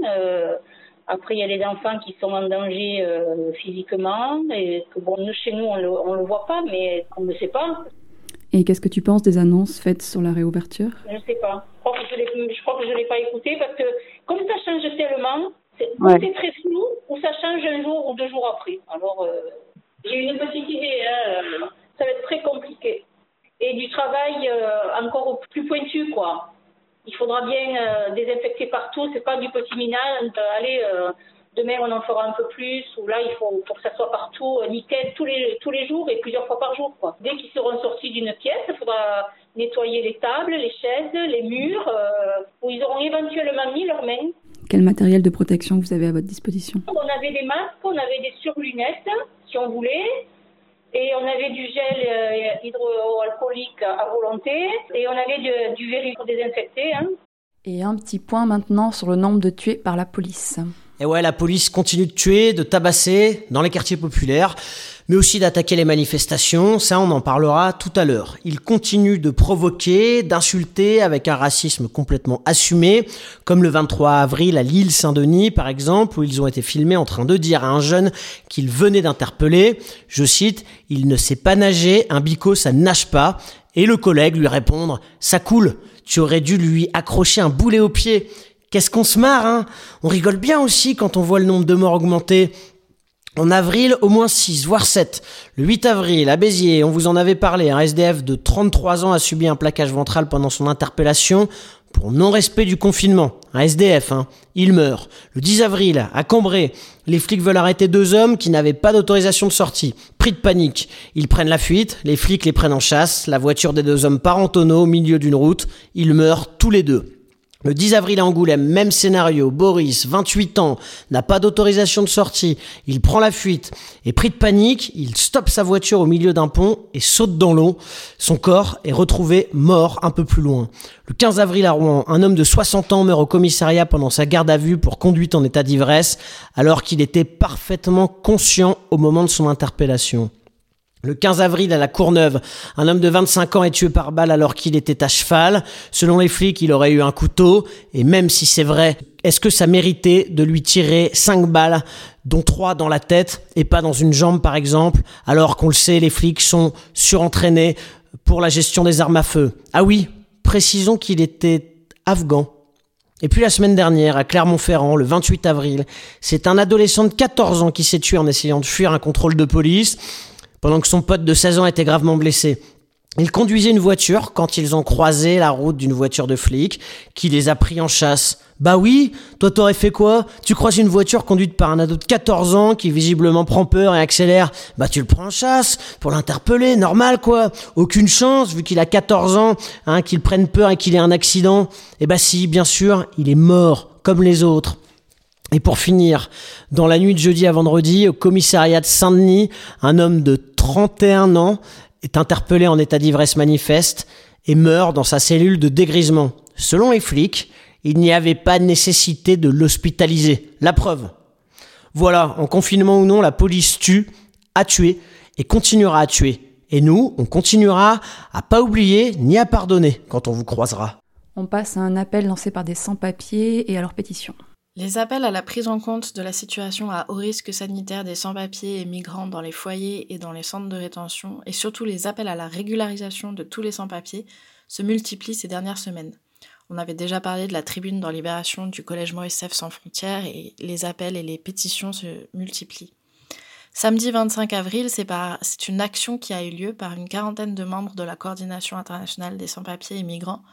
Après, il y a les enfants qui sont en danger physiquement. Et que, nous, chez nous, on le voit pas, mais on ne sait pas. Et qu'est-ce que tu penses des annonces faites sur la réouverture ? Je ne sais pas. Je crois que je l'ai pas écouté parce que comme ça change tellement, c'est très flou ou ça change un jour ou 2 jours après. Alors, j'ai une petite idée. Ça va être très compliqué. Et du travail encore plus pointu, quoi. Il faudra bien désinfecter partout. C'est pas du petit minage. Demain, on en fera un peu plus, ou là, il faut que ça soit partout nickel tous les jours et plusieurs fois par jour, quoi. Dès qu'ils seront sortis d'une pièce, il faudra nettoyer les tables, les chaises, les murs, où ils auront éventuellement mis leurs mains. Quel matériel de protection vous avez à votre disposition ? On avait des masques, on avait des surlunettes, si on voulait, et on avait du gel hydroalcoolique à volonté, et on avait du verre pour désinfecter. Et un petit point maintenant sur le nombre de tués par la police. Et ouais, la police continue de tuer, de tabasser dans les quartiers populaires, mais aussi d'attaquer les manifestations. Ça, on en parlera tout à l'heure. Ils continuent de provoquer, d'insulter avec un racisme complètement assumé, comme le 23 avril à l'île-Saint-Denis, par exemple, où ils ont été filmés en train de dire à un jeune qu'ils venaient d'interpeller, je cite, « Il ne sait pas nager, un bico, ça ne nage pas », et le collègue lui répondre « Ça coule, tu aurais dû lui accrocher un boulet au pied ». Qu'est-ce qu'on se marre, hein ? On rigole bien aussi quand on voit le nombre de morts augmenter. En avril, au moins 6, voire 7. Le 8 avril, à Béziers, on vous en avait parlé, un SDF de 33 ans a subi un plaquage ventral pendant son interpellation pour non-respect du confinement. Un SDF, il meurt. Le 10 avril, à Cambrai, les flics veulent arrêter 2 hommes qui n'avaient pas d'autorisation de sortie. Pris de panique, ils prennent la fuite, les flics les prennent en chasse, la voiture des 2 hommes part en tonneau au milieu d'une route, ils meurent tous les 2. Le 10 avril à Angoulême, même scénario, Boris, 28 ans, n'a pas d'autorisation de sortie, il prend la fuite et pris de panique, il stoppe sa voiture au milieu d'un pont et saute dans l'eau. Son corps est retrouvé mort un peu plus loin. Le 15 avril à Rouen, un homme de 60 ans meurt au commissariat pendant sa garde à vue pour conduite en état d'ivresse, alors qu'il était parfaitement conscient au moment de son interpellation. Le 15 avril à la Courneuve, un homme de 25 ans est tué par balle alors qu'il était à cheval. Selon les flics, il aurait eu un couteau. Et même si c'est vrai, est-ce que ça méritait de lui tirer 5 balles, dont 3 dans la tête et pas dans une jambe par exemple, alors qu'on le sait, les flics sont surentraînés pour la gestion des armes à feu. Ah oui, précisons qu'il était afghan. Et puis la semaine dernière, à Clermont-Ferrand, le 28 avril, c'est un adolescent de 14 ans qui s'est tué en essayant de fuir un contrôle de police, pendant que son pote de 16 ans était gravement blessé. Ils conduisaient une voiture quand ils ont croisé la route d'une voiture de flic qui les a pris en chasse. Bah oui, toi t'aurais fait quoi ? Tu croises une voiture conduite par un ado de 14 ans qui visiblement prend peur et accélère. Bah tu le prends en chasse pour l'interpeller, normal quoi. Aucune chance vu qu'il a 14 ans, qu'il prenne peur et qu'il ait un accident. Eh bah si, bien sûr, il est mort comme les autres. Et pour finir, dans la nuit de jeudi à vendredi, au commissariat de Saint-Denis, un homme de 31 ans est interpellé en état d'ivresse manifeste et meurt dans sa cellule de dégrisement. Selon les flics, il n'y avait pas de nécessité de l'hospitaliser. La preuve. Voilà, en confinement ou non, la police tue, a tué et continuera à tuer. Et nous, on continuera à pas oublier ni à pardonner quand on vous croisera. On passe à un appel lancé par des sans-papiers et à leur pétition. Les appels à la prise en compte de la situation à haut risque sanitaire des sans-papiers et migrants dans les foyers et dans les centres de rétention, et surtout les appels à la régularisation de tous les sans-papiers, se multiplient ces dernières semaines. On avait déjà parlé de la tribune dans Libération du collège Maurice F. Sans Frontières, et les appels et les pétitions se multiplient. Samedi 25 avril, c'est une action qui a eu lieu par une 40aine de membres de la Coordination internationale des sans-papiers et migrants,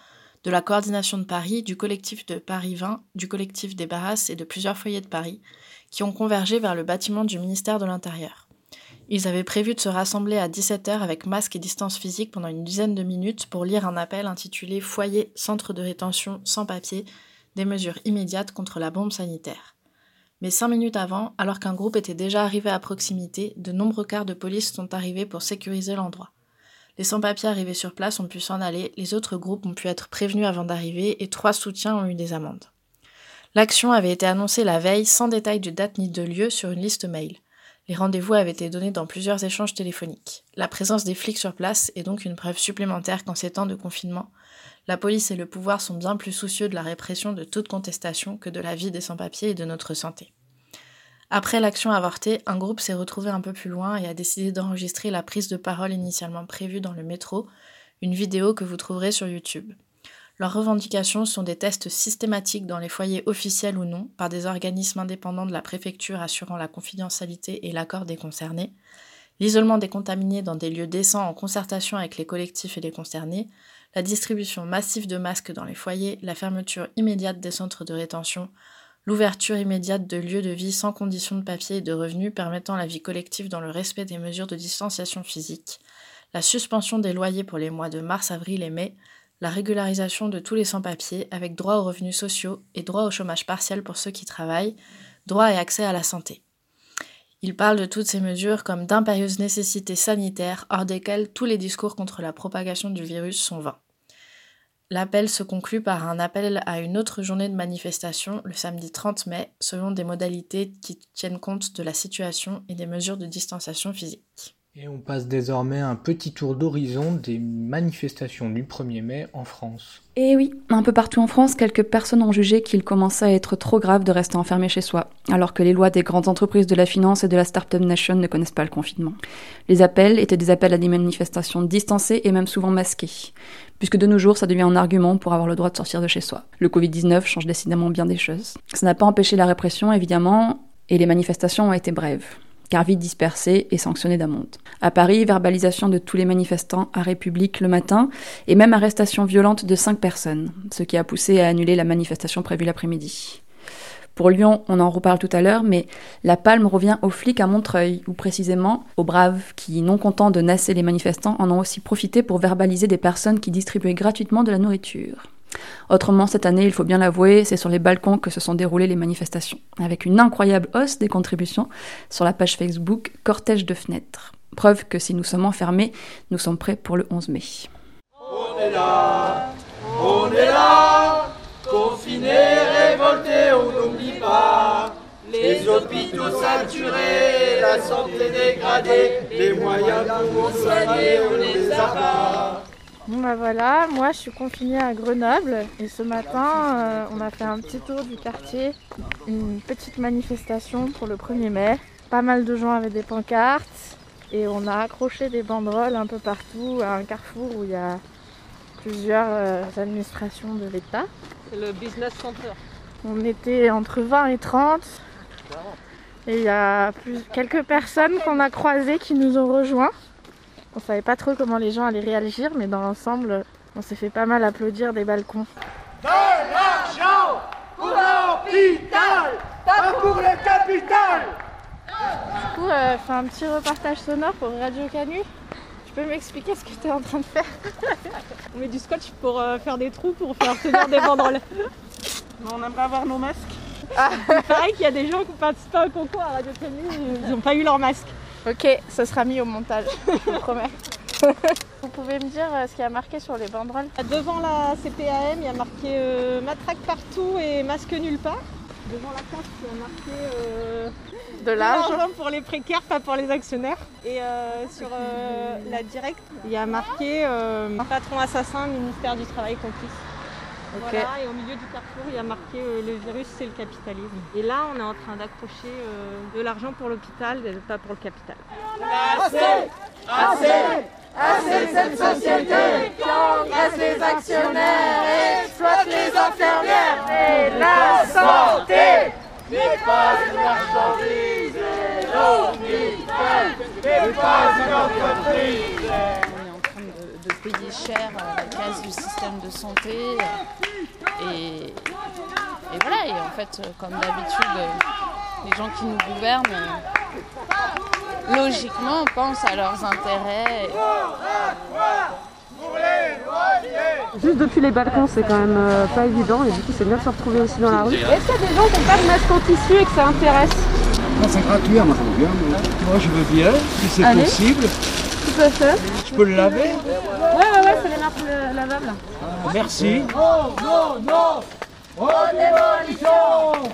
de la coordination de Paris, du collectif de Paris 20, du collectif des Barras et de plusieurs foyers de Paris, qui ont convergé vers le bâtiment du ministère de l'Intérieur. Ils avaient prévu de se rassembler à 17h avec masque et distance physique pendant une dizaine de minutes pour lire un appel intitulé « Foyer, centre de rétention, sans papier, des mesures immédiates contre la bombe sanitaire ». Mais 5 minutes avant, alors qu'un groupe était déjà arrivé à proximité, de nombreux cars de police sont arrivés pour sécuriser l'endroit. Les sans-papiers arrivés sur place ont pu s'en aller, les autres groupes ont pu être prévenus avant d'arriver et 3 soutiens ont eu des amendes. L'action avait été annoncée la veille sans détail de date ni de lieu sur une liste mail. Les rendez-vous avaient été donnés dans plusieurs échanges téléphoniques. La présence des flics sur place est donc une preuve supplémentaire qu'en ces temps de confinement, la police et le pouvoir sont bien plus soucieux de la répression de toute contestation que de la vie des sans-papiers et de notre santé. Après l'action avortée, un groupe s'est retrouvé un peu plus loin et a décidé d'enregistrer la prise de parole initialement prévue dans le métro, une vidéo que vous trouverez sur YouTube. Leurs revendications sont des tests systématiques dans les foyers officiels ou non, par des organismes indépendants de la préfecture assurant la confidentialité et l'accord des concernés, l'isolement des contaminés dans des lieux décents en concertation avec les collectifs et les concernés, la distribution massive de masques dans les foyers, la fermeture immédiate des centres de rétention, l'ouverture immédiate de lieux de vie sans conditions de papier et de revenus permettant la vie collective dans le respect des mesures de distanciation physique, la suspension des loyers pour les mois de mars, avril et mai, la régularisation de tous les sans-papiers avec droit aux revenus sociaux et droit au chômage partiel pour ceux qui travaillent, droit et accès à la santé. Il parle de toutes ces mesures comme d'impérieuses nécessités sanitaires hors desquelles tous les discours contre la propagation du virus sont vains. L'appel se conclut par un appel à une autre journée de manifestation le samedi 30 mai, selon des modalités qui tiennent compte de la situation et des mesures de distanciation physique. Et on passe désormais un petit tour d'horizon des manifestations du 1er mai en France. Et oui, un peu partout en France, quelques personnes ont jugé qu'il commençait à être trop grave de rester enfermé chez soi, alors que les lois des grandes entreprises de la finance et de la Startup Nation ne connaissent pas le confinement. Les appels étaient des appels à des manifestations distancées et même souvent masquées, puisque de nos jours, ça devient un argument pour avoir le droit de sortir de chez soi. Le Covid-19 change décidément bien des choses. Ça n'a pas empêché la répression, évidemment, et les manifestations ont été brèves, car vite dispersés et sanctionnés d'amende. À Paris, verbalisation de tous les manifestants à République le matin, et même arrestation violente de 5 personnes, ce qui a poussé à annuler la manifestation prévue l'après-midi. Pour Lyon, on en reparle tout à l'heure, mais la palme revient aux flics à Montreuil, ou précisément aux braves qui, non contents de nasser les manifestants, en ont aussi profité pour verbaliser des personnes qui distribuaient gratuitement de la nourriture. Autrement, cette année, il faut bien l'avouer, c'est sur les balcons que se sont déroulées les manifestations, avec une incroyable hausse des contributions sur la page Facebook Cortège de fenêtres. Preuve que si nous sommes enfermés, nous sommes prêts pour le 11 mai. On est là, confinés, révoltés, on n'oublie pas. Les hôpitaux saturés, la santé dégradée, les moyens pour nous soigner, on les a pas. Bon bah voilà, moi je suis confinée à Grenoble et ce matin on a fait un petit tour du quartier, une petite manifestation pour le 1er mai. Pas mal de gens avaient des pancartes et on a accroché des banderoles un peu partout à un carrefour où il y a plusieurs administrations de l'État. C'est le business center. On était entre 20 et 30 et il y a quelques personnes qu'on a croisées qui nous ont rejoints. On savait pas trop comment les gens allaient réagir, mais dans l'ensemble, on s'est fait pas mal applaudir des balcons. De l'argent pour l'hôpital, pas pour le capital. Du coup, je fais un petit reportage sonore pour Radio Canu. Tu peux m'expliquer ce que tu es en train de faire? On met du scotch pour faire des trous pour faire tenir des banderoles. On aimerait avoir nos masques. Il paraît qu'il y a des gens qui ont participé à un concours à Radio Canu, ils n'ont pas eu leur masque. Ok, ça sera mis au montage, je vous promets. Vous pouvez me dire ce qu'il y a marqué sur les banderoles? Devant la CPAM, il y a marqué matraque partout et masque nulle part. Devant la carte, il y a marqué de l'argent pour les précaires, pas pour les actionnaires. Et sur la directe, il y a marqué patron assassin, ministère du Travail complice. Okay. Voilà, et au milieu du carrefour, il y a marqué le virus, c'est le capitalisme. Et là, on est en train d'accrocher de l'argent pour l'hôpital, pas pour le capital. Assez cette société qui engraisse les actionnaires et exploite les infirmières. Et la santé n'est pas une marchandise et l'hôpital n'est pas une entreprise. On est en train payer cher la casse du système de santé. Et voilà, et en fait, comme d'habitude, les gens qui nous gouvernent, logiquement, pensent à leurs intérêts. Juste depuis les balcons, c'est quand même pas évident et du coup, c'est bien de se retrouver aussi dans la rue. Est-ce qu'il y a des gens qui n'ont pas de masque en tissu et que ça intéresse? Non, c'est gratuit, moi ça me bien. Moi je veux bien, si c'est possible. Tu peux faire? Je peux le laver? Ouais, c'est les marques lavables. Merci. Non, aux démolitions.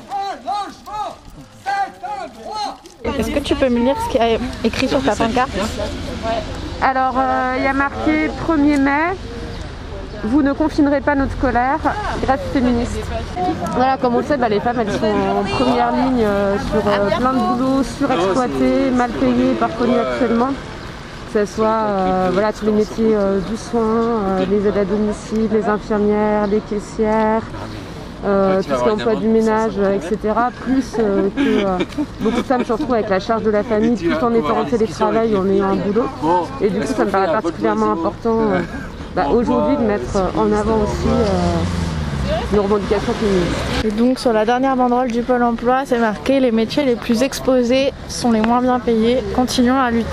Est-ce que tu peux me lire ce qu'il y a écrit sur ta pancarte? Alors, il y a marqué 1er mai, vous ne confinerez pas notre colère, grève féministe. Voilà, comme on le sait, les femmes elles sont en première ligne sur plein de boulots surexploités, mal payés, pas reconnus actuellement. Que ce soit tous les métiers du soin, les aides à domicile, les infirmières, les caissières. Tout ce qui est emploi du ménage, etc. Plus que beaucoup de femmes se retrouvent avec la charge de la famille tout en étant en télétravail ou en ayant un boulot. Et du coup, ça me paraît particulièrement important aujourd'hui de mettre en avant aussi nos revendications féministes. Et donc, sur la dernière banderole du Pôle emploi, c'est marqué « Les métiers les plus exposés sont les moins bien payés. Continuons à lutter ».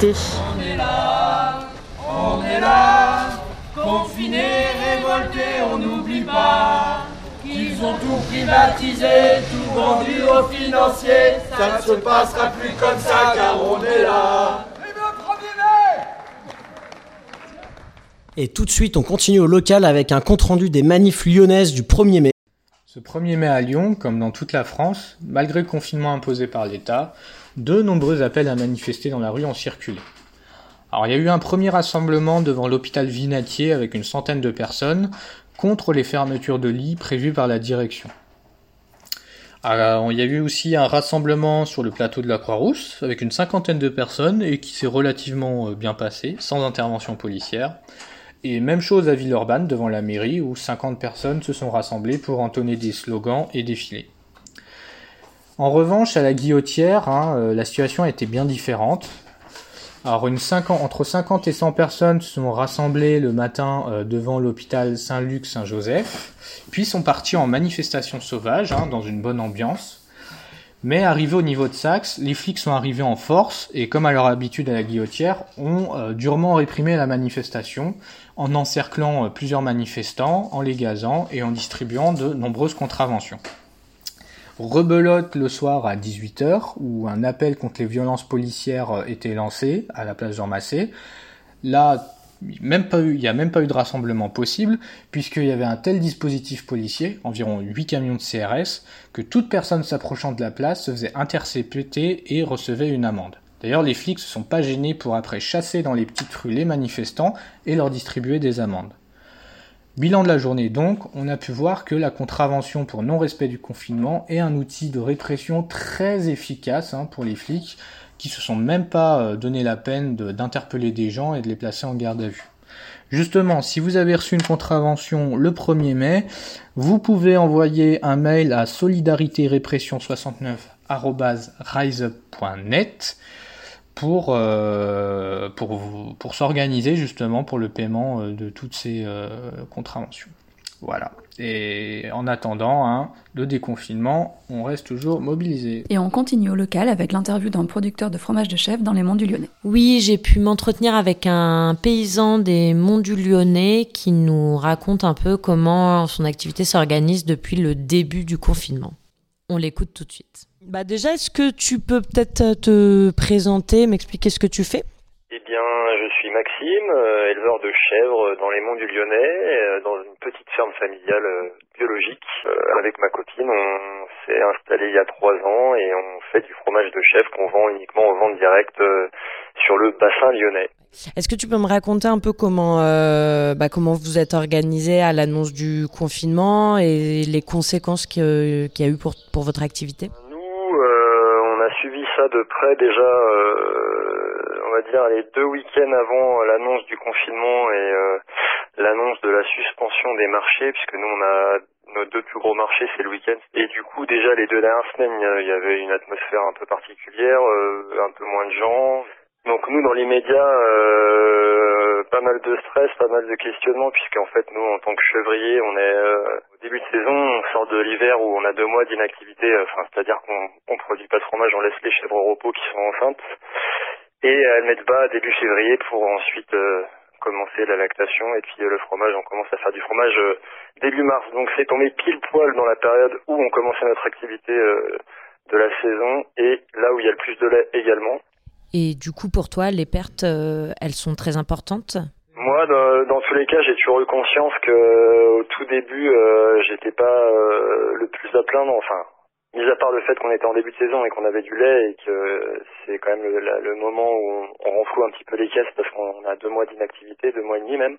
On est là, confinés, révoltés, on n'oublie pas. Ils ont tout privatisé, tout vendu aux financiers. Ça ne se passera plus comme ça car on est là. Et tout de suite, on continue au local avec un compte-rendu des manifs lyonnaises du 1er mai. Ce 1er mai à Lyon, comme dans toute la France, malgré le confinement imposé par l'État, de nombreux appels à manifester dans la rue ont circulé. Alors, il y a eu un premier rassemblement devant l'hôpital Vinatier avec une centaine de personnes contre les fermetures de lits prévues par la direction. Alors, il y a eu aussi un rassemblement sur le plateau de la Croix-Rousse avec une cinquantaine de personnes et qui s'est relativement bien passé, sans intervention policière. Et même chose à Villeurbanne devant la mairie où 50 personnes se sont rassemblées pour entonner des slogans et défiler. En revanche, à la Guillotière, la situation était bien différente. Alors entre 50 et 100 personnes se sont rassemblées le matin devant l'hôpital Saint-Luc-Saint-Joseph, puis sont partis en manifestation sauvage, dans une bonne ambiance. Mais arrivés au niveau de Saxe, les flics sont arrivés en force et, comme à leur habitude à la Guillotière, ont durement réprimé la manifestation en encerclant plusieurs manifestants, en les gazant et en distribuant de nombreuses contraventions. Rebelote le soir à 18h, où un appel contre les violences policières était lancé à la place Jean Massé. Là, il n'y a même pas eu de rassemblement possible, puisqu'il y avait un tel dispositif policier, environ 8 camions de CRS, que toute personne s'approchant de la place se faisait intercepter et recevait une amende. D'ailleurs, les flics se sont pas gênés pour après chasser dans les petites rues les manifestants et leur distribuer des amendes. Bilan de la journée donc, on a pu voir que la contravention pour non-respect du confinement est un outil de répression très efficace pour les flics qui se sont même pas donné la peine d'interpeller des gens et de les placer en garde à vue. Justement, si vous avez reçu une contravention le 1er mai, vous pouvez envoyer un mail à solidaritérépression69@riseup.net pour s'organiser justement pour le paiement de toutes ces contraventions. Voilà. Et en attendant le déconfinement, on reste toujours mobilisé. Et on continue au local avec l'interview d'un producteur de fromage de chèvre dans les Monts du Lyonnais. Oui, j'ai pu m'entretenir avec un paysan des Monts du Lyonnais qui nous raconte un peu comment son activité s'organise depuis le début du confinement. On l'écoute tout de suite. Déjà, est-ce que tu peux peut-être te présenter, m'expliquer ce que tu fais ? Eh bien, je suis Maxime, éleveur de chèvres dans les Monts du Lyonnais, dans une petite ferme familiale biologique. Avec ma copine, on s'est installé il y a 3 ans et on fait du fromage de chèvre qu'on vend uniquement en vente directe sur le bassin lyonnais. Est-ce que tu peux me raconter un peu comment vous êtes organisé à l'annonce du confinement et les conséquences qu'il y a eu pour votre activité ? On a suivi ça de près déjà, on va dire les 2 week-ends avant l'annonce du confinement et l'annonce de la suspension des marchés, puisque nous on a nos 2 plus gros marchés, c'est le week-end. Et du coup déjà les 2 dernières semaines, il y avait une atmosphère un peu particulière, un peu moins de gens. Donc nous, dans l'immédiat, pas mal de stress, pas mal de questionnements, puisqu'en fait, nous, en tant que chevrier, on est au début de saison, on sort de l'hiver où on a 2 mois d'inactivité, c'est-à-dire qu'on produit pas de fromage, on laisse les chèvres au repos qui sont enceintes, et elles mettent bas début février pour ensuite commencer la lactation, et puis le fromage, on commence à faire du fromage début mars. Donc c'est tombé pile poil dans la période où on commençait notre activité de la saison, et là où il y a le plus de lait également. Et du coup, pour toi, les pertes, elles sont très importantes ? Moi, dans tous les cas, j'ai toujours eu conscience que au tout début, j'étais pas le plus à plaindre. Enfin, mis à part le fait qu'on était en début de saison et qu'on avait du lait et que c'est quand même le moment où on renfloue un petit peu les caisses parce qu'on a 2 mois d'inactivité, 2 mois et demi même.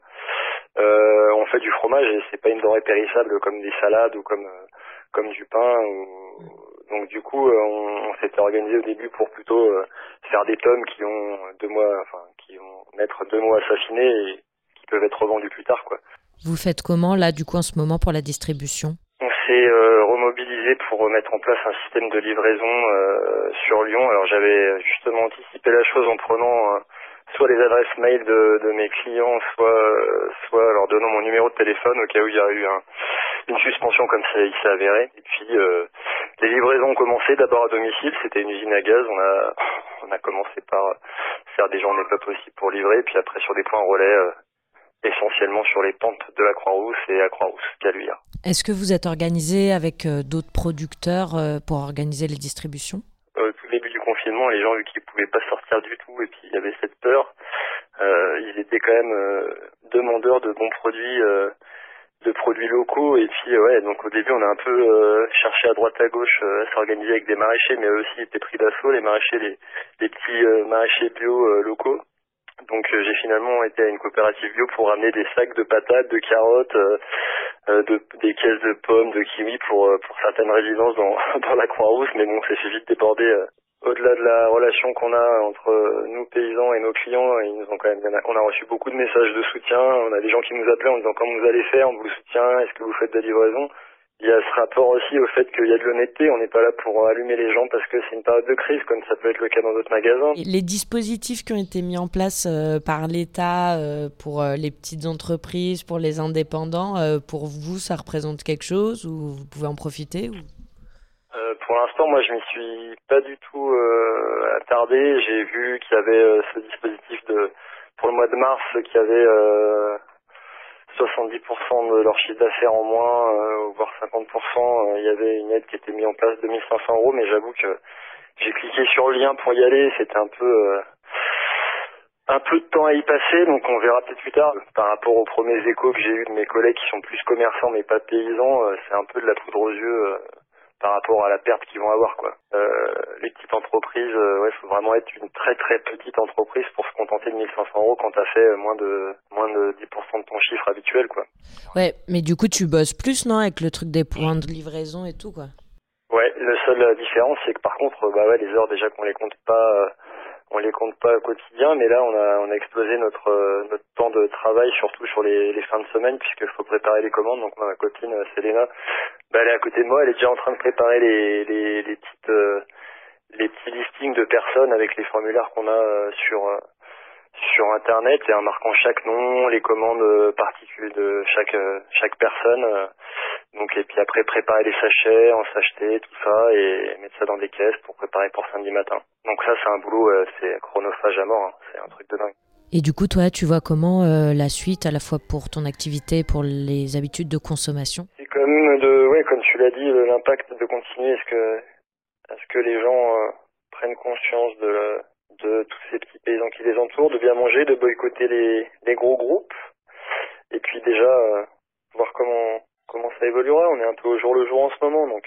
On fait du fromage et c'est pas une denrée périssable comme des salades ou comme du pain. Donc du coup, on s'était organisé au début pour plutôt faire des pommes qui ont 2 mois, qui vont mettre 2 mois à s'affiner et qui peuvent être revendus plus tard, quoi. Vous faites comment là, du coup, en ce moment pour la distribution ? On s'est remobilisé pour mettre en place un système de livraison sur Lyon. Alors j'avais justement anticipé la chose en prenant soit les adresses mail de mes clients, soit leur donnant mon numéro de téléphone au cas où il y a eu une suspension comme ça il s'est avéré. Et puis les livraisons ont commencé d'abord à domicile, c'était une usine à gaz. On a commencé par faire des journées pas possibles pour livrer, puis après sur des points relais, essentiellement sur les pentes de la Croix-Rousse et à Croix-Rousse-Caluire. Est-ce que vous êtes organisé avec d'autres producteurs pour organiser les distributions ? Au tout début du confinement, les gens, vu qu'ils pouvaient pas sortir du tout, et puis il y avait cette peur, ils étaient quand même demandeurs de bons produits, de produits locaux. Et puis donc au début, on a un peu cherché à droite à gauche à s'organiser avec des maraîchers, mais eux aussi étaient pris d'assaut, les maraîchers, les petits maraîchers bio locaux. Donc j'ai finalement été à une coopérative bio pour ramener des sacs de patates, de carottes, des caisses de pommes, de kiwis pour certaines résidences dans la Croix-Rousse. Mais bon, ça s'est vite débordé. Au-delà de la relation qu'on a entre nous paysans et nos clients, ils nous ont quand même, on a reçu beaucoup de messages de soutien. On a des gens qui nous appelaient en disant comment vous allez faire, on vous soutient, est-ce que vous faites de la livraison. Il y a ce rapport aussi au fait qu'il y a de l'honnêteté, on n'est pas là pour allumer les gens parce que c'est une période de crise, comme ça peut être le cas dans d'autres magasins. Les dispositifs qui ont été mis en place par l'État pour les petites entreprises, pour les indépendants, pour vous, ça représente quelque chose ou vous pouvez en profiter ou... Pour l'instant, moi, je m'y suis pas du tout attardé. J'ai vu qu'il y avait ce dispositif pour le mois de mars qui avait 70% de leur chiffre d'affaires en moins, voire 50%. Il y avait une aide qui était mise en place de 1 500 €, mais j'avoue que j'ai cliqué sur le lien pour y aller. C'était un peu de temps à y passer, donc on verra peut-être plus tard. Par rapport aux premiers échos que j'ai eus de mes collègues qui sont plus commerçants mais pas paysans, c'est un peu de la poudre aux yeux par rapport à la perte qu'ils vont avoir, quoi. Les petites entreprises, faut vraiment être une très très petite entreprise pour se contenter de 1 500 € quand t'as fait moins de 10% de ton chiffre habituel, quoi. Ouais, mais du coup tu bosses plus, non, avec le truc des points de livraison et tout, quoi. Ouais, la seule différence c'est que par contre, les heures déjà qu'on les compte pas. On les compte pas au quotidien, mais là on a explosé notre temps de travail, surtout sur les fins de semaine, puisqu'il faut préparer les commandes. Donc ma copine Selena, elle est à côté de moi, elle est déjà en train de préparer les petits listings de personnes avec les formulaires qu'on a sur internet, et en marquant chaque nom, les commandes particulières de chaque personne. Donc et puis après préparer les sachets, en s'acheter, tout ça, et mettre ça dans des caisses pour préparer pour samedi matin. Donc ça c'est un boulot, c'est chronophage à mort, hein. C'est un truc de dingue. Et du coup toi tu vois comment la suite à la fois pour ton activité et pour les habitudes de consommation? C'est comme comme tu l'as dit, l'impact de continuer, est-ce que les gens prennent conscience de tous ces petits paysans qui les entourent, de bien manger, de boycotter les gros groupes, et puis déjà voir comment ça évoluera. On est un peu au jour le jour en ce moment, donc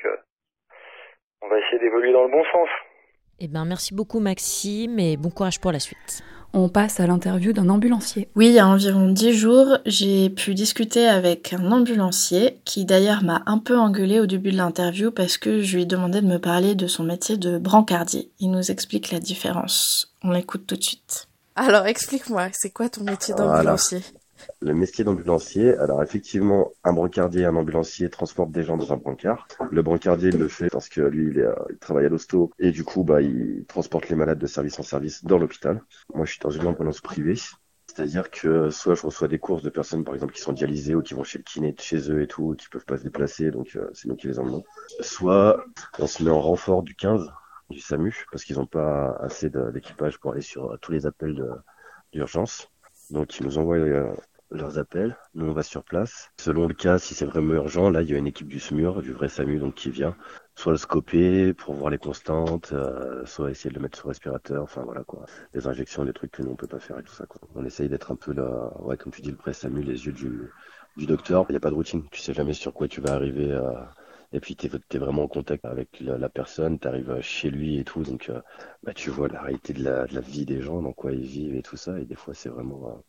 on va essayer d'évoluer dans le bon sens. Eh bien, merci beaucoup Maxime et bon courage pour la suite. On passe à l'interview d'un ambulancier. Oui, il y a environ 10 jours, j'ai pu discuter avec un ambulancier qui d'ailleurs m'a un peu engueulée au début de l'interview parce que je lui demandais de me parler de son métier de brancardier. Il nous explique la différence. On l'écoute tout de suite. Alors explique-moi, c'est quoi ton métier d'ambulancier ? Le métier d'ambulancier, alors effectivement, un brancardier et un ambulancier transportent des gens dans un brancard. Le brancardier, il le fait parce que lui, il travaille à l'hosto et du coup, il transporte les malades de service en service dans l'hôpital. Moi, je suis dans une ambulance privée. C'est-à-dire que soit je reçois des courses de personnes, par exemple, qui sont dialysées ou qui vont chez le kiné de chez eux et tout, qui peuvent pas se déplacer, donc c'est nous qui les emmenons. Soit on se met en renfort du 15, du SAMU, parce qu'ils n'ont pas assez d'équipage pour aller sur tous les appels d'urgence. Donc ils nous envoient leurs appels, nous on va sur place. Selon le cas, si c'est vraiment urgent, là il y a une équipe du SMUR, du vrai SAMU, donc qui vient soit le scoper pour voir les constantes, soit essayer de le mettre sur respirateur, enfin voilà quoi. Les injections, des trucs que nous on peut pas faire et tout ça quoi. On essaye d'être un peu là, ouais comme tu dis, le vrai SAMU, les yeux du docteur. Il n'y a pas de routine, tu sais jamais sur quoi tu vas arriver et puis t'es vraiment en contact avec la personne, t'arrives chez lui et tout, donc tu vois la réalité de la vie des gens, dans quoi ils vivent et tout ça, et des fois c'est vraiment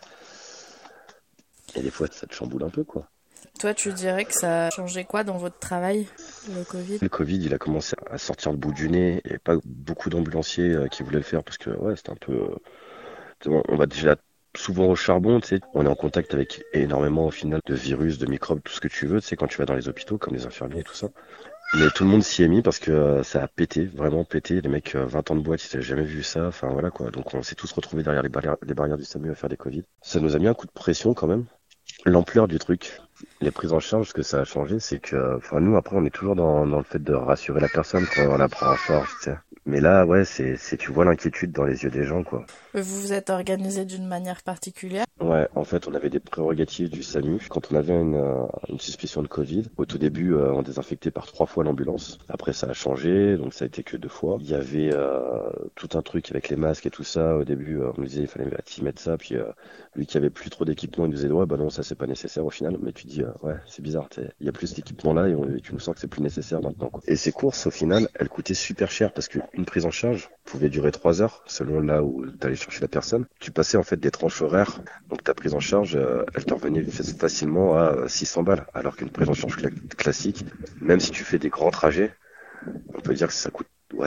et des fois ça te chamboule un peu quoi. Toi, tu dirais que ça a changé quoi dans votre travail, le Covid ? Le Covid, il a commencé à sortir le bout du nez. Il n'y avait pas beaucoup d'ambulanciers qui voulaient le faire parce que c'était un peu... on va déjà souvent au charbon, tu sais. On est en contact avec énormément au final de virus, de microbes, tout ce que tu veux, tu sais, quand tu vas dans les hôpitaux, comme les infirmiers et tout ça. Mais tout le monde s'y est mis parce que ça a pété, vraiment pété. Les mecs, 20 ans de boîte, ils n'avaient jamais vu ça. Enfin voilà quoi. Donc on s'est tous retrouvés derrière les barrières du SAMU à faire des Covid. Ça nous a mis un coup de pression quand même. L'ampleur du truc, les prises en charge, ce que ça a changé, c'est que, nous après, on est toujours dans le fait de rassurer la personne quand on la prend en charge, tu sais. Mais là, ouais, tu vois l'inquiétude dans les yeux des gens, quoi. Vous vous êtes organisé d'une manière particulière ? Ouais, en fait, on avait des prérogatives du SAMU. Quand on avait une suspicion de Covid, au tout début, on désinfectait par 3 fois l'ambulance. Après, ça a changé, donc ça a été que 2 fois. Il y avait tout un truc avec les masques et tout ça. Au début, on nous disait il fallait mettre ça, puis lui qui avait plus trop d'équipement, il nous disait ouais, non, ça c'est pas nécessaire au final. Mais tu dis ouais, c'est bizarre, il y a plus d'équipement là et tu nous sens que c'est plus nécessaire maintenant, quoi. Et ces courses, au final, elles coûtaient super cher parce qu'une prise en charge pouvait durer 3 heures selon là où t'allais chercher la personne. Tu passais en fait des tranches horaires, donc ta prise en charge, elle te revenait facilement à 600 balles, alors qu'une prise en charge classique, même si tu fais des grands trajets, on peut dire que ça coûte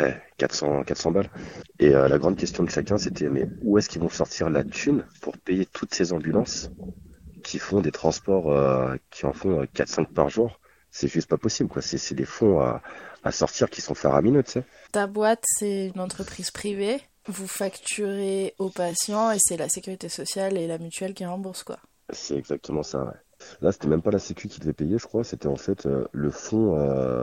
400 balles. Et la grande question de chacun, c'était mais où est-ce qu'ils vont sortir la thune pour payer toutes ces ambulances qui font des transports, qui en font 4-5 par jour? C'est juste pas possible, quoi. C'est des fonds à sortir qui sont faramineux, tu sais. Ta boîte, c'est une entreprise privée. Vous facturez aux patients et c'est la sécurité sociale et la mutuelle qui remboursent, quoi. C'est exactement ça, ouais. Là, c'était même pas la Sécu qui devait payer, je crois. C'était en fait le fonds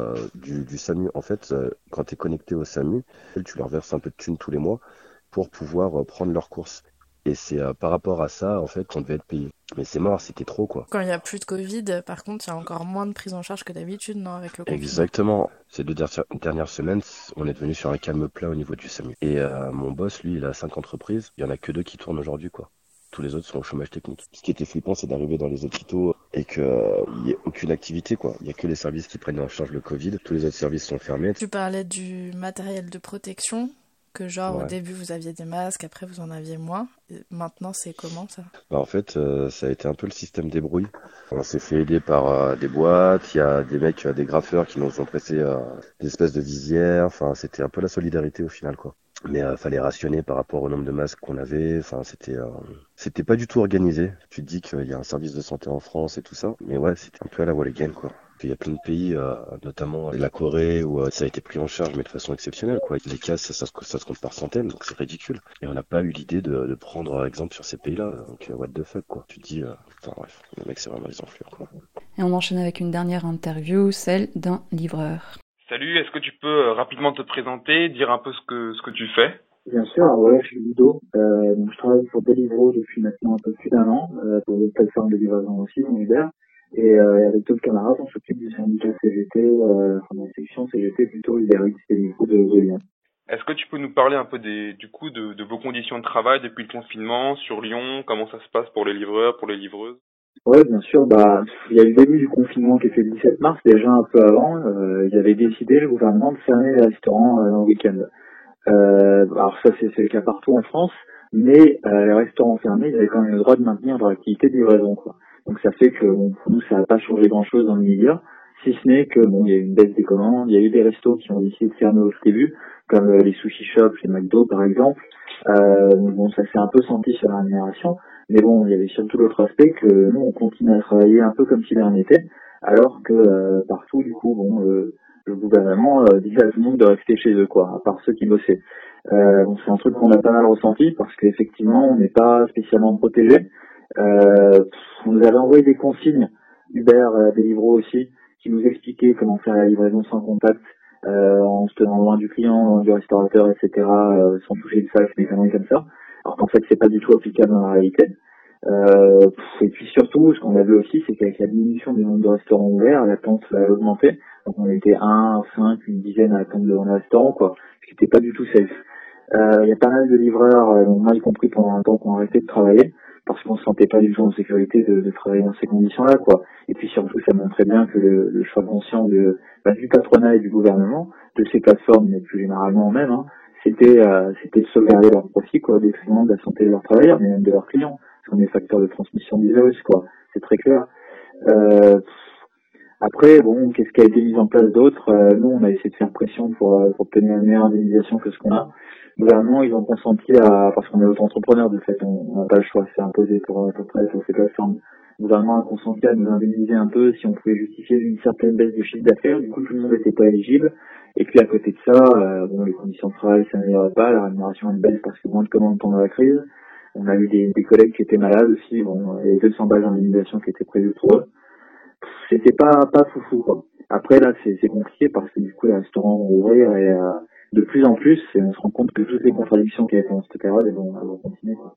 du SAMU. En fait, quand tu es connecté au SAMU, tu leur verses un peu de thunes tous les mois pour pouvoir prendre leurs courses. Et c'est par rapport à ça, en fait, qu'on devait être payé. Mais c'est mort, c'était trop, quoi. Quand il n'y a plus de Covid, par contre, il y a encore moins de prise en charge que d'habitude, non, avec le confinement. Exactement. Ces 2 dernières semaines, on est devenu sur un calme plat au niveau du SAMU. Et mon boss, lui, il a 5 entreprises. Il y en a que 2 qui tournent aujourd'hui, quoi. Tous les autres sont au chômage technique. Ce qui était flippant, c'est d'arriver dans les hôpitaux et qu'il n'y ait aucune activité, quoi. Il n'y a que les services qui prennent en charge le Covid. Tous les autres services sont fermés. Tu parlais du matériel de protection, que genre au début vous aviez des masques, après vous en aviez moins. Et maintenant, c'est comment ça ? En fait, ça a été un peu le système débrouille. On s'est fait aider par des boîtes. Il y a des mecs, des graffeurs qui nous ont pressé des espèces de visières. Enfin, c'était un peu la solidarité au final, quoi. Mais fallait rationner par rapport au nombre de masques qu'on avait. Enfin, c'était pas du tout organisé. Tu te dis qu'il y a un service de santé en France et tout ça, mais ouais, c'était un peu à la Walligan, quoi. Il y a plein de pays, notamment la Corée, où ça a été pris en charge, mais de façon exceptionnelle, quoi. Les cas, ça se compte par centaines, donc c'est ridicule. Et on n'a pas eu l'idée de prendre exemple sur ces pays-là. Donc, what the fuck, quoi. Tu te dis, enfin bref, le mec, c'est vraiment les enflures, quoi. Et on enchaîne avec une dernière interview, celle d'un livreur. Salut, est-ce que tu peux rapidement te présenter, dire un peu ce que tu fais ? Bien sûr, voilà, je suis Ludo. Donc je travaille pour Deliveroo depuis maintenant un peu plus d'1 an, pour des plateformes de livraison aussi, dans Uber. Et avec d'autres camarades, on s'occupe du syndicat CGT, enfin de la section CGT plutôt UberX et du coup de Lyon. Est-ce que tu peux nous parler un peu de vos conditions de travail depuis le confinement sur Lyon ? Comment ça se passe pour les livreurs, pour les livreuses ? Ouais, bien sûr. Il y a eu le début du confinement qui était le 17 mars, déjà un peu avant. Ils avaient décidé, le gouvernement, de fermer les restaurants dans le week-end. Alors ça, c'est le cas partout en France, mais les restaurants fermés, ils avaient quand même le droit de maintenir leur activité de livraison, quoi. Donc ça fait que pour nous, ça n'a pas changé grand-chose dans l'immédiat, si ce n'est que il y a eu une baisse des commandes, il y a eu des restos qui ont décidé de fermer au début, comme les sushi shops, les McDo par exemple. Ça s'est un peu senti sur la rémunération, Mais bon, il y avait surtout l'autre aspect que nous, on continue à travailler un peu comme si de rien n'était, alors que partout, du coup, bon, le gouvernement disait à tout le monde de rester chez eux, quoi, à part ceux qui bossaient. Bon, c'est un truc qu'on a pas mal ressenti, parce qu'effectivement, on n'est pas spécialement protégé. On nous avait envoyé des consignes, Uber, Deliveroo aussi, qui nous expliquaient comment faire la livraison sans contact, en se tenant loin du client, loin du restaurateur, etc., sans toucher le sac, des conneries comme ça. Alors qu'en fait, c'est pas du tout applicable dans la réalité. Et puis surtout, ce qu'on a vu aussi, c'est qu'avec la diminution du nombre de restaurants ouverts, l'attente a augmenté. Donc on était 1, 5, une dizaine à attendre devant le restaurant, quoi. Ce qui n'était pas du tout safe. Il y a pas mal de livreurs, moi y compris pendant un temps, qui ont arrêté de travailler parce qu'on se sentait pas du tout en sécurité de travailler dans ces conditions-là, quoi. Et puis surtout, ça montrait bien que le choix conscient du patronat et du gouvernement, de ces plateformes, mais plus généralement même, hein, c'était de sauvegarder leur profit, quoi, au détriment de la santé de leurs travailleurs, mais même de leurs clients, parce qu'on est facteur de transmission du virus, quoi. C'est très clair. Après, bon, qu'est-ce qui a été mis en place d'autre? Nous, on a essayé de faire pression pour obtenir une meilleure indemnisation que ce qu'on a. Le gouvernement, ils ont consenti parce qu'on est auto-entrepreneur, de fait, on n'a pas le choix, c'est imposé pour à peu près sur ces plateformes. Le gouvernement a consenti à nous indemniser un peu si on pouvait justifier une certaine baisse de chiffre d'affaires. Du coup, tout le monde n'était pas éligible. Et puis, à côté de ça, bon, les conditions de travail s'amélioraient pas, la rémunération elle baisse parce que moins de commandes pendant la crise. On a eu des collègues qui étaient malades aussi, bon, il y avait 200 balles d'indemnisation qui étaient prévues pour eux. C'était pas foufou, quoi. Après, là, c'est compliqué parce que du coup, les restaurants vont ouvrir et de plus en plus, et on se rend compte que toutes les contradictions qu'il y avait pendant cette période, elles vont continuer, quoi.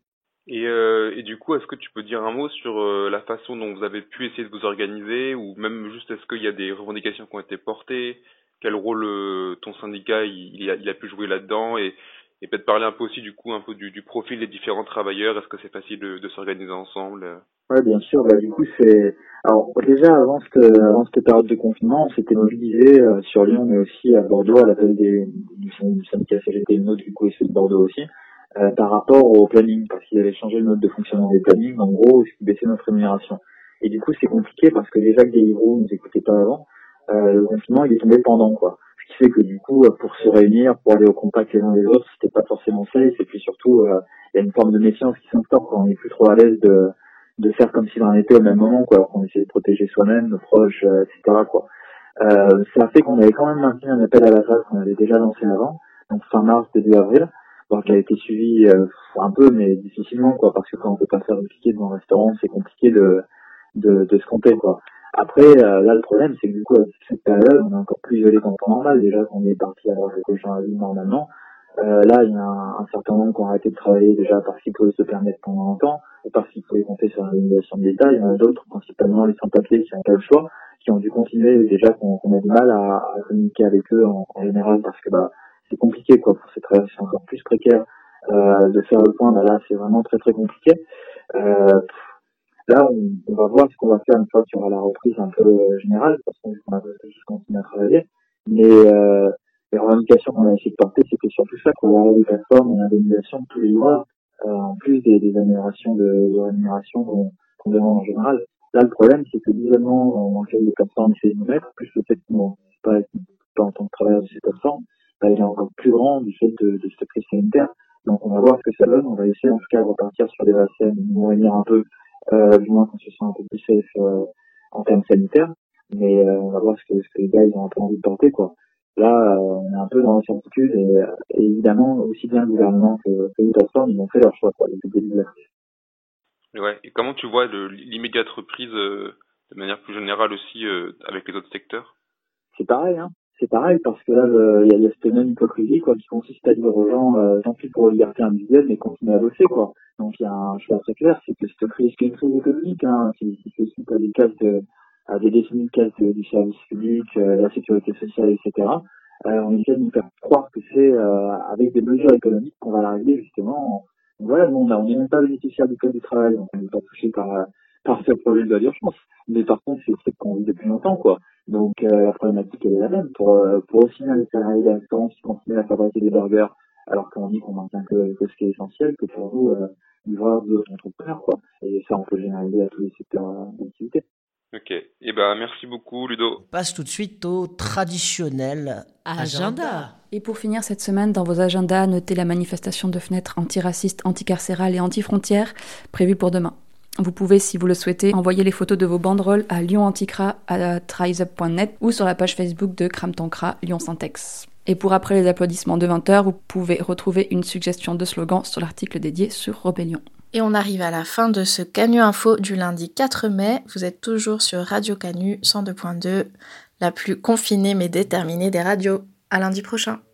Et du coup, est-ce que tu peux dire un mot sur la façon dont vous avez pu essayer de vous organiser, ou même juste est-ce qu'il y a des revendications qui ont été portées, quel rôle ton syndicat il a pu jouer là-dedans, et peut-être parler un peu aussi du coup un peu du profil des différents travailleurs, est-ce que c'est facile de s'organiser ensemble? Ouais, bien sûr. Du coup, alors déjà avant cette période de confinement, on s'était mobilisé sur Lyon, mais aussi à Bordeaux, à l'appel du syndicat CGT, une autre du coup, et ceux de Bordeaux aussi, par rapport au planning, parce qu'ils avaient changé le mode de fonctionnement des plannings, en gros, ce qui baissait notre rémunération. Et du coup, c'est compliqué parce que déjà que Deliveroo nous écoutait pas avant, le confinement il est tombé pendant, quoi. Ce qui fait que du coup, pour se réunir, pour aller au contact les uns des autres, c'était pas forcément safe. Et puis surtout, il y a une forme de méfiance qui s'instaure quand on n'est plus trop à l'aise de faire comme si on était au même moment, quoi, qu'on essayait de protéger soi-même, nos proches, etc., quoi. Ça a fait qu'on avait quand même maintenu un appel à la phase qu'on avait déjà lancé avant, donc fin mars, début avril, donc qui a été suivi un peu, mais difficilement, quoi, parce que quand on peut pas faire de ticket devant un restaurant, c'est compliqué de se compter, quoi. Après, là, le problème, c'est que du coup, avec cette période, on est encore plus isolé qu'en temps normal, déjà qu'on est parti alors que les gens à vie normalement. Là, il y a un certain nombre qui ont arrêté de travailler déjà parce qu'ils pouvaient se permettre pendant longtemps, et parce qu'ils pouvaient compter sur l'organisation de l'État. Il y en a d'autres, principalement les sans-papiers, qui n'ont pas le choix, qui ont dû continuer, déjà qu'on a du mal à communiquer avec eux en général, parce que c'est compliqué, quoi, pour ces travailleurs, c'est encore plus précaire de faire le point. Là, c'est vraiment très très compliqué. Là, on va voir ce qu'on va faire une fois qu'il y aura la reprise un peu générale, parce qu'on va juste continuer à travailler. Mais les revendications qu'on a essayé de porter, c'était surtout ça, qu'on va avoir des plateformes et l'indemnisation de tous les livreurs, en plus des améliorations de rémunération qu'on demande en général. Là, le problème, c'est que l'isolement dans lequel les plateformes essaient de nous mettre, plus le fait qu'on ne pas en tant que travailleur de ces plateformes, il est encore plus grand du fait de cette crise sanitaire. Donc, on va voir ce que ça donne. On va essayer, en tout cas, de repartir sur des bases saines, de revenir un peu, du moins qu'on se sent un peu plus safe en termes sanitaires. Mais on va voir ce que les gars ils ont un peu envie de porter, quoi. Là, on est un peu dans l'incertitude et évidemment, aussi bien le gouvernement que les plateformes, ils ont fait leur choix, quoi, depuis le début de la crise. Ouais. Et comment tu vois l'immédiate reprise de manière plus générale aussi avec les autres secteurs? C'est pareil, hein. C'est pareil parce que là, il y a cette même hypocrisie, quoi, qui consiste à dire aux gens, tant pis pour la liberté individuelle, mais continuez à bosser, quoi. Donc il y a un choix très clair, c'est que cette crise, qui est une crise économique, hein, qui fait suite à des décennies de casse du service public, la sécurité sociale, etc. On essaie de nous faire croire que c'est avec des mesures économiques qu'on va l'arriver, justement. Voilà, on n'est même pas bénéficiaire du code du travail, donc on n'est pas touché par ce projet de l'urgence. Mais par contre, c'est ce qu'on vit depuis longtemps, quoi. Donc la problématique elle est la même pour aussi bien les salariés des restaurants qui continuent à fabriquer des burgers alors qu'on dit qu'on maintient que ce qui est essentiel, que pour vous livreurs d'autres entrepreneurs, quoi. Et ça on peut généraliser à tous les secteurs d'activité. Ok. Eh ben, merci beaucoup, Ludo. On passe tout de suite au traditionnel agenda. Et pour finir cette semaine, dans vos agendas, notez la manifestation de fenêtres antiracistes, anticarcérales et anti-frontières prévue pour demain. Vous pouvez, si vous le souhaitez, envoyer les photos de vos banderoles à lyonanticra@riseup.net ou sur la page Facebook de Crame ton Cra Lyon Syntex. Et pour après les applaudissements de 20h, vous pouvez retrouver une suggestion de slogan sur l'article dédié sur Rebellion. Et on arrive à la fin de ce Canu Info du lundi 4 mai. Vous êtes toujours sur Radio Canu 102.2, la plus confinée mais déterminée des radios. À lundi prochain.